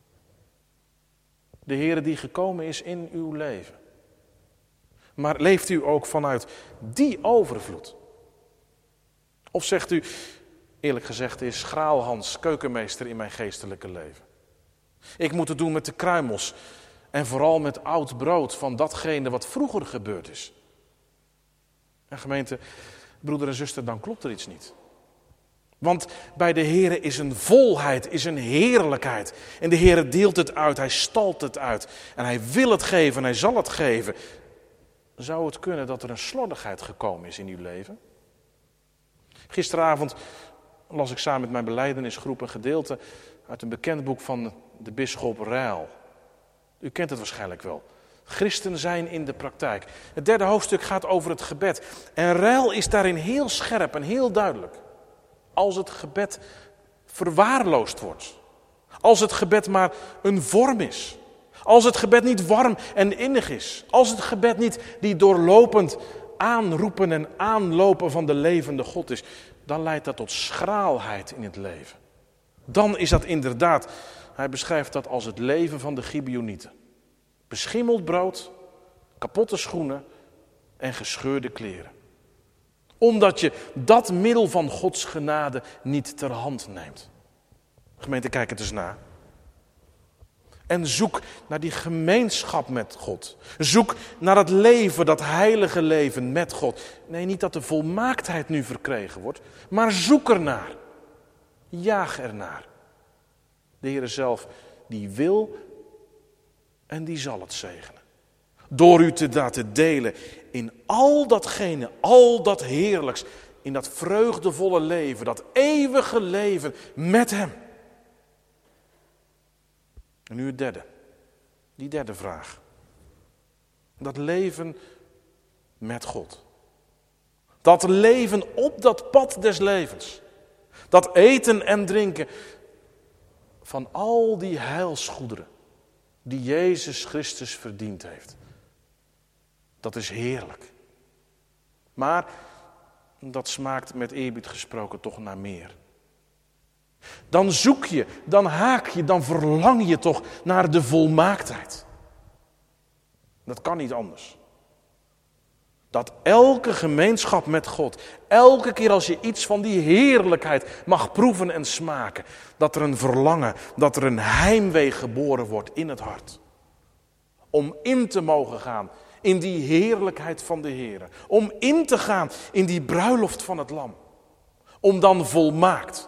De Heere die gekomen is in uw leven. Maar leeft u ook vanuit die overvloed? Of zegt u, eerlijk gezegd, is schraal Hans keukenmeester in mijn geestelijke leven. Ik moet het doen met de kruimels en vooral met oud brood van datgene wat vroeger gebeurd is. En gemeente, broeder en zuster, dan klopt er iets niet. Want bij de Heere is een volheid, is een heerlijkheid. En de Heere deelt het uit, hij stalt het uit. En hij wil het geven en hij zal het geven. Zou het kunnen dat er een slordigheid gekomen is in uw leven? Gisteravond las ik samen met mijn belijdenisgroep een gedeelte uit een bekend boek van de bisschop Ryle. U kent het waarschijnlijk wel. Christen zijn in de praktijk. Het derde hoofdstuk gaat over het gebed. En Ryle is daarin heel scherp en heel duidelijk. Als het gebed verwaarloosd wordt. Als het gebed maar een vorm is. Als het gebed niet warm en innig is. Als het gebed niet die doorlopend aanroepen en aanlopen van de levende God is. Dan leidt dat tot schraalheid in het leven. Dan is dat inderdaad, hij beschrijft dat als het leven van de Gibeonieten. Beschimmeld brood, kapotte schoenen en gescheurde kleren. Omdat je dat middel van Gods genade niet ter hand neemt. Gemeente, kijk het eens na. En zoek naar die gemeenschap met God. Zoek naar het leven, dat heilige leven met God. Nee, niet dat de volmaaktheid nu verkregen wordt, maar zoek ernaar. Jaag ernaar. De Heer zelf, die wil en die zal het zegenen. Door u te laten delen in al datgene, al dat heerlijks, in dat vreugdevolle leven, dat eeuwige leven met hem. En nu het derde, die derde vraag. Dat leven met God. Dat leven op dat pad des levens. Dat eten en drinken van al die heilsgoederen die Jezus Christus verdiend heeft. Dat is heerlijk. Maar dat smaakt met eerbied gesproken toch naar meer. Dan zoek je, dan haak je, dan verlang je toch naar de volmaaktheid. Dat kan niet anders. Dat elke gemeenschap met God, elke keer als je iets van die heerlijkheid mag proeven en smaken, dat er een verlangen, dat er een heimwee geboren wordt in het hart. Om in te mogen gaan in die heerlijkheid van de Heer. Om in te gaan in die bruiloft van het Lam. Om dan volmaakt,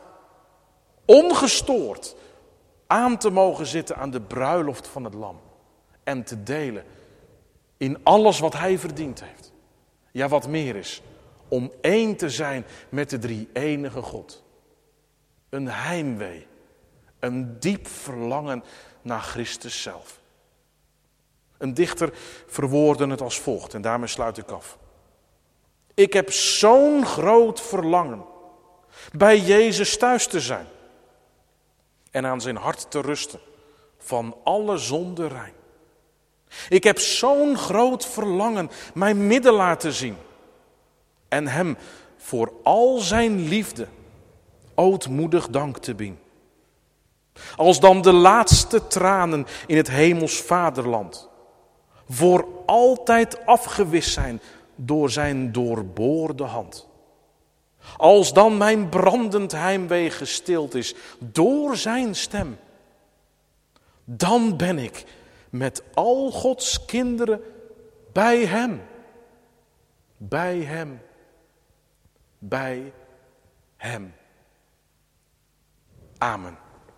ongestoord, aan te mogen zitten aan de bruiloft van het Lam. En te delen in alles wat Hij verdiend heeft. Ja, wat meer is, om één te zijn met de drie-enige God. Een heimwee, een diep verlangen naar Christus zelf. Een dichter verwoordde het als volgt, en daarmee sluit ik af. Ik heb zo'n groot verlangen bij Jezus thuis te zijn en aan zijn hart te rusten, van alle zonde rein. Ik heb zo'n groot verlangen mijn middelaar te zien en hem voor al zijn liefde ootmoedig dank te bieden. Als dan de laatste tranen in het hemels vaderland voor altijd afgewist zijn door zijn doorboorde hand. Als dan mijn brandend heimwee gestild is door zijn stem, dan ben ik met al Gods kinderen bij hem. Bij hem. Bij hem. Amen.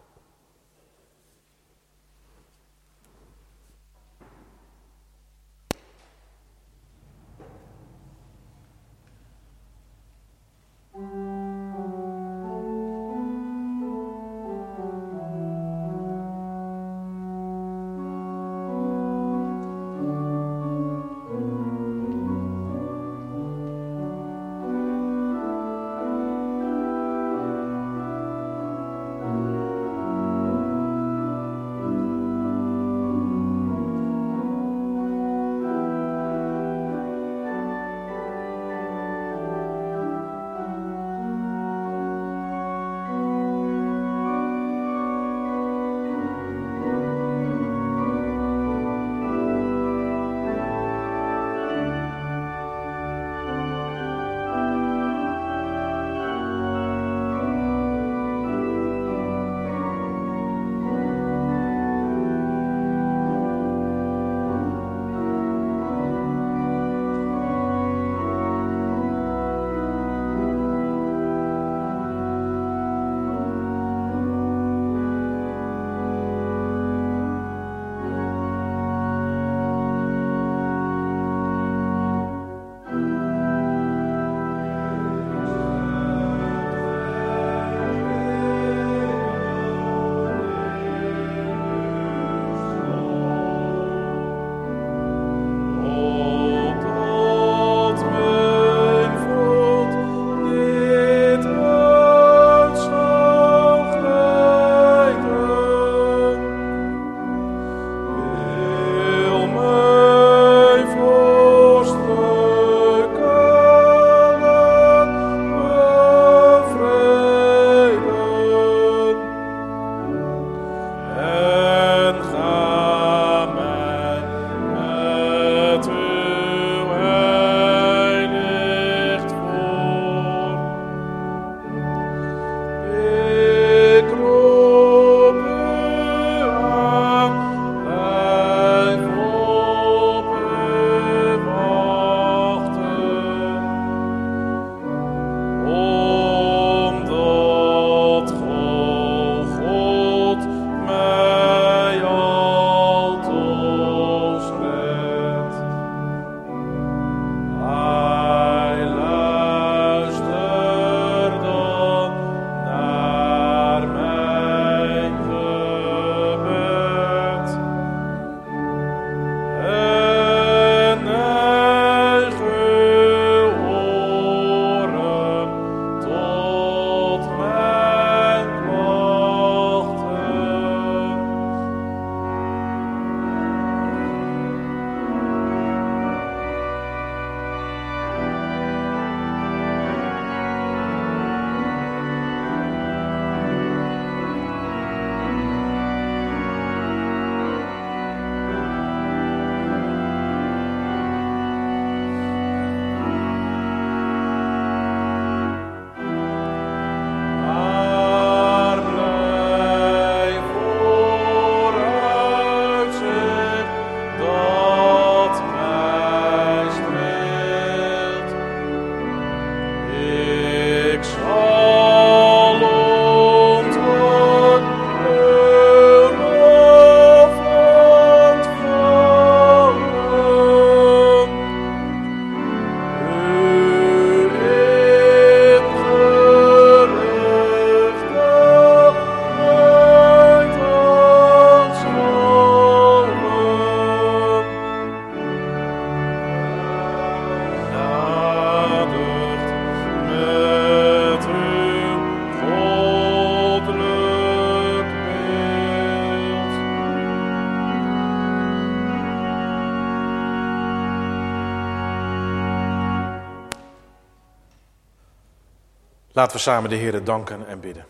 Laten we samen de Heere danken en bidden.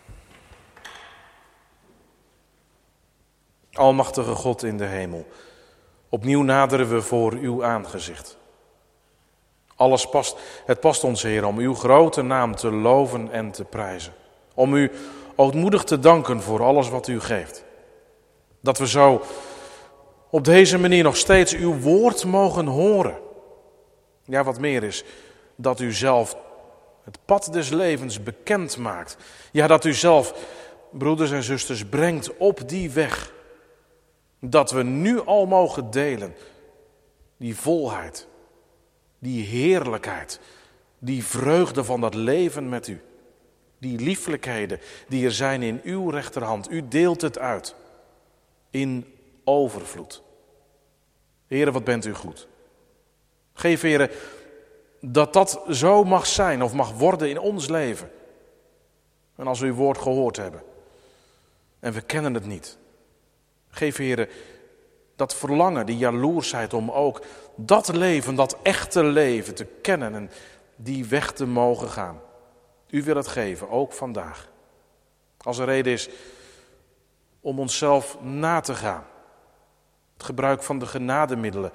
Almachtige God in de hemel, opnieuw naderen we voor uw aangezicht. Alles past, het past ons, Heer, om uw grote naam te loven en te prijzen. Om u ootmoedig te danken voor alles wat u geeft. Dat we zo op deze manier nog steeds uw woord mogen horen. Ja, wat meer is, dat u zelf het pad des levens bekend maakt. Ja, dat u zelf broeders en zusters, brengt op die weg dat we nu al mogen delen. Die volheid, die heerlijkheid, die vreugde van dat leven met u. Die lieflijkheden die er zijn in uw rechterhand. U deelt het uit in overvloed. Heere, wat bent u goed. Geef, Heere, dat dat zo mag zijn of mag worden in ons leven. En als we uw woord gehoord hebben en we kennen het niet. Geef, Heere, dat verlangen, die jaloersheid om ook dat leven, dat echte leven te kennen en die weg te mogen gaan. U wil het geven, ook vandaag. Als er reden is om onszelf na te gaan. Het gebruik van de genademiddelen.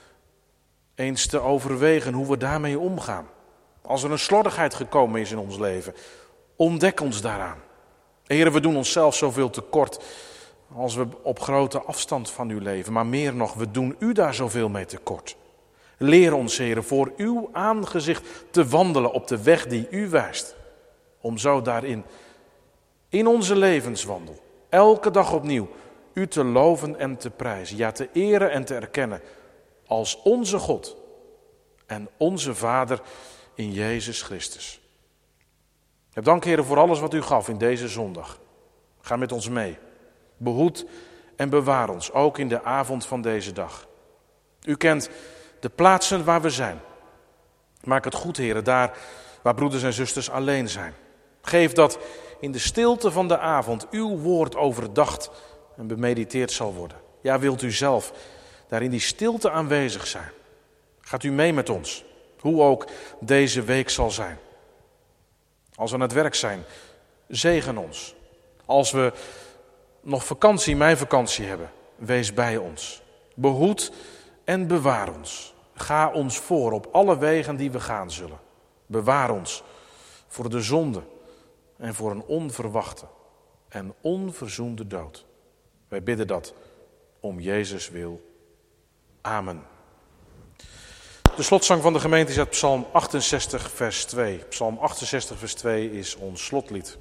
Eens te overwegen hoe we daarmee omgaan. Als er een slordigheid gekomen is in ons leven. Ontdek ons daaraan. Heere, we doen onszelf zoveel tekort als we op grote afstand van u leven. Maar meer nog, we doen u daar zoveel mee tekort. Leer ons, Heere, voor uw aangezicht te wandelen op de weg die u wijst. Om zo daarin, in onze levenswandel, elke dag opnieuw, u te loven en te prijzen. Ja, te eren en te erkennen als onze God en onze Vader in Jezus Christus. Heb dank, Heere, voor alles wat u gaf in deze zondag. Ga met ons mee. Behoed en bewaar ons, ook in de avond van deze dag. U kent de plaatsen waar we zijn. Maak het goed, Heere, daar waar broeders en zusters alleen zijn. Geef dat in de stilte van de avond uw woord overdacht en bemediteerd zal worden. Ja, wilt u zelf daar in die stilte aanwezig zijn. Gaat u mee met ons, hoe ook deze week zal zijn. Als we aan het werk zijn, zegen ons. Als we nog vakantie, mijn vakantie hebben, wees bij ons. Behoed en bewaar ons. Ga ons voor op alle wegen die we gaan zullen. Bewaar ons voor de zonde en voor een onverwachte en onverzoende dood. Wij bidden dat om Jezus wil. Amen. De slotzang van de gemeente is uit Psalm achtenzestig vers twee. Psalm achtenzestig vers twee is ons slotlied.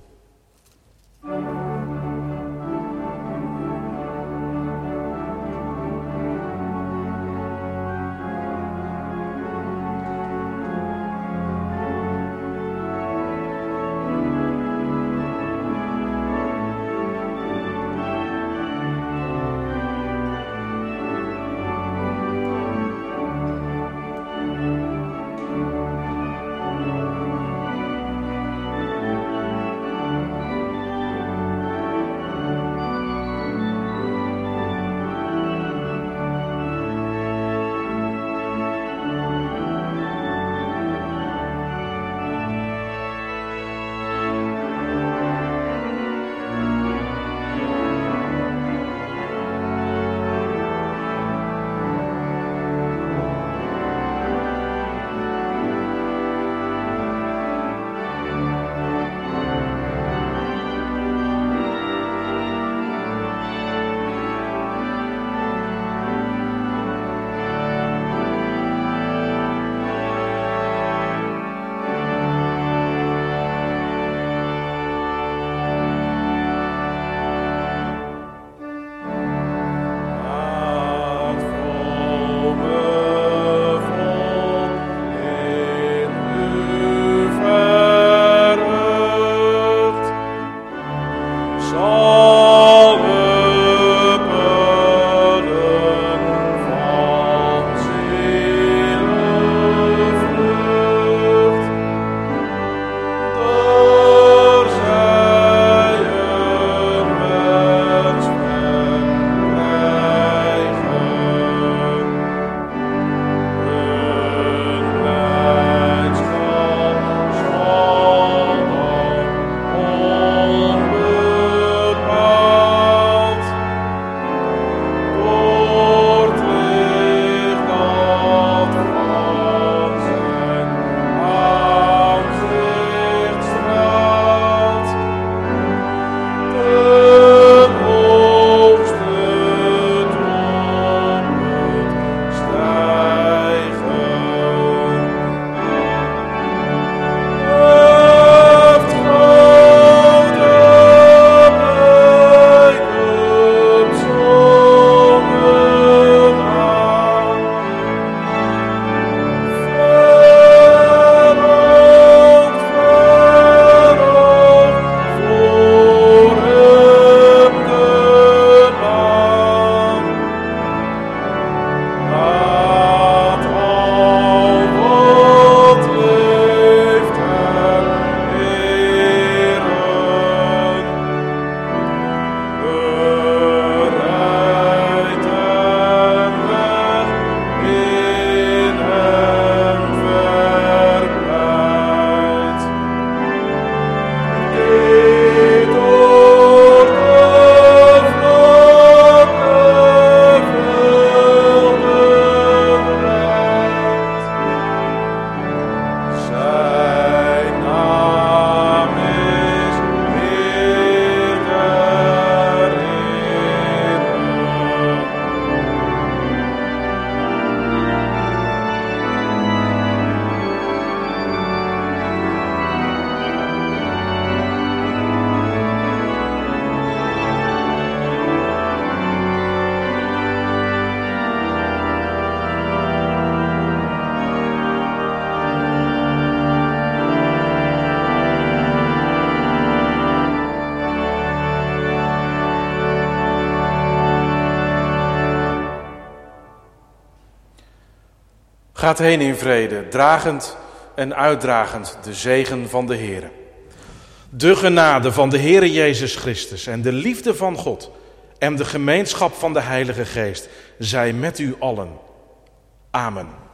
Gaat heen in vrede, dragend en uitdragend de zegen van de Heere. De genade van de Heere Jezus Christus en de liefde van God en de gemeenschap van de Heilige Geest zij met u allen. Amen.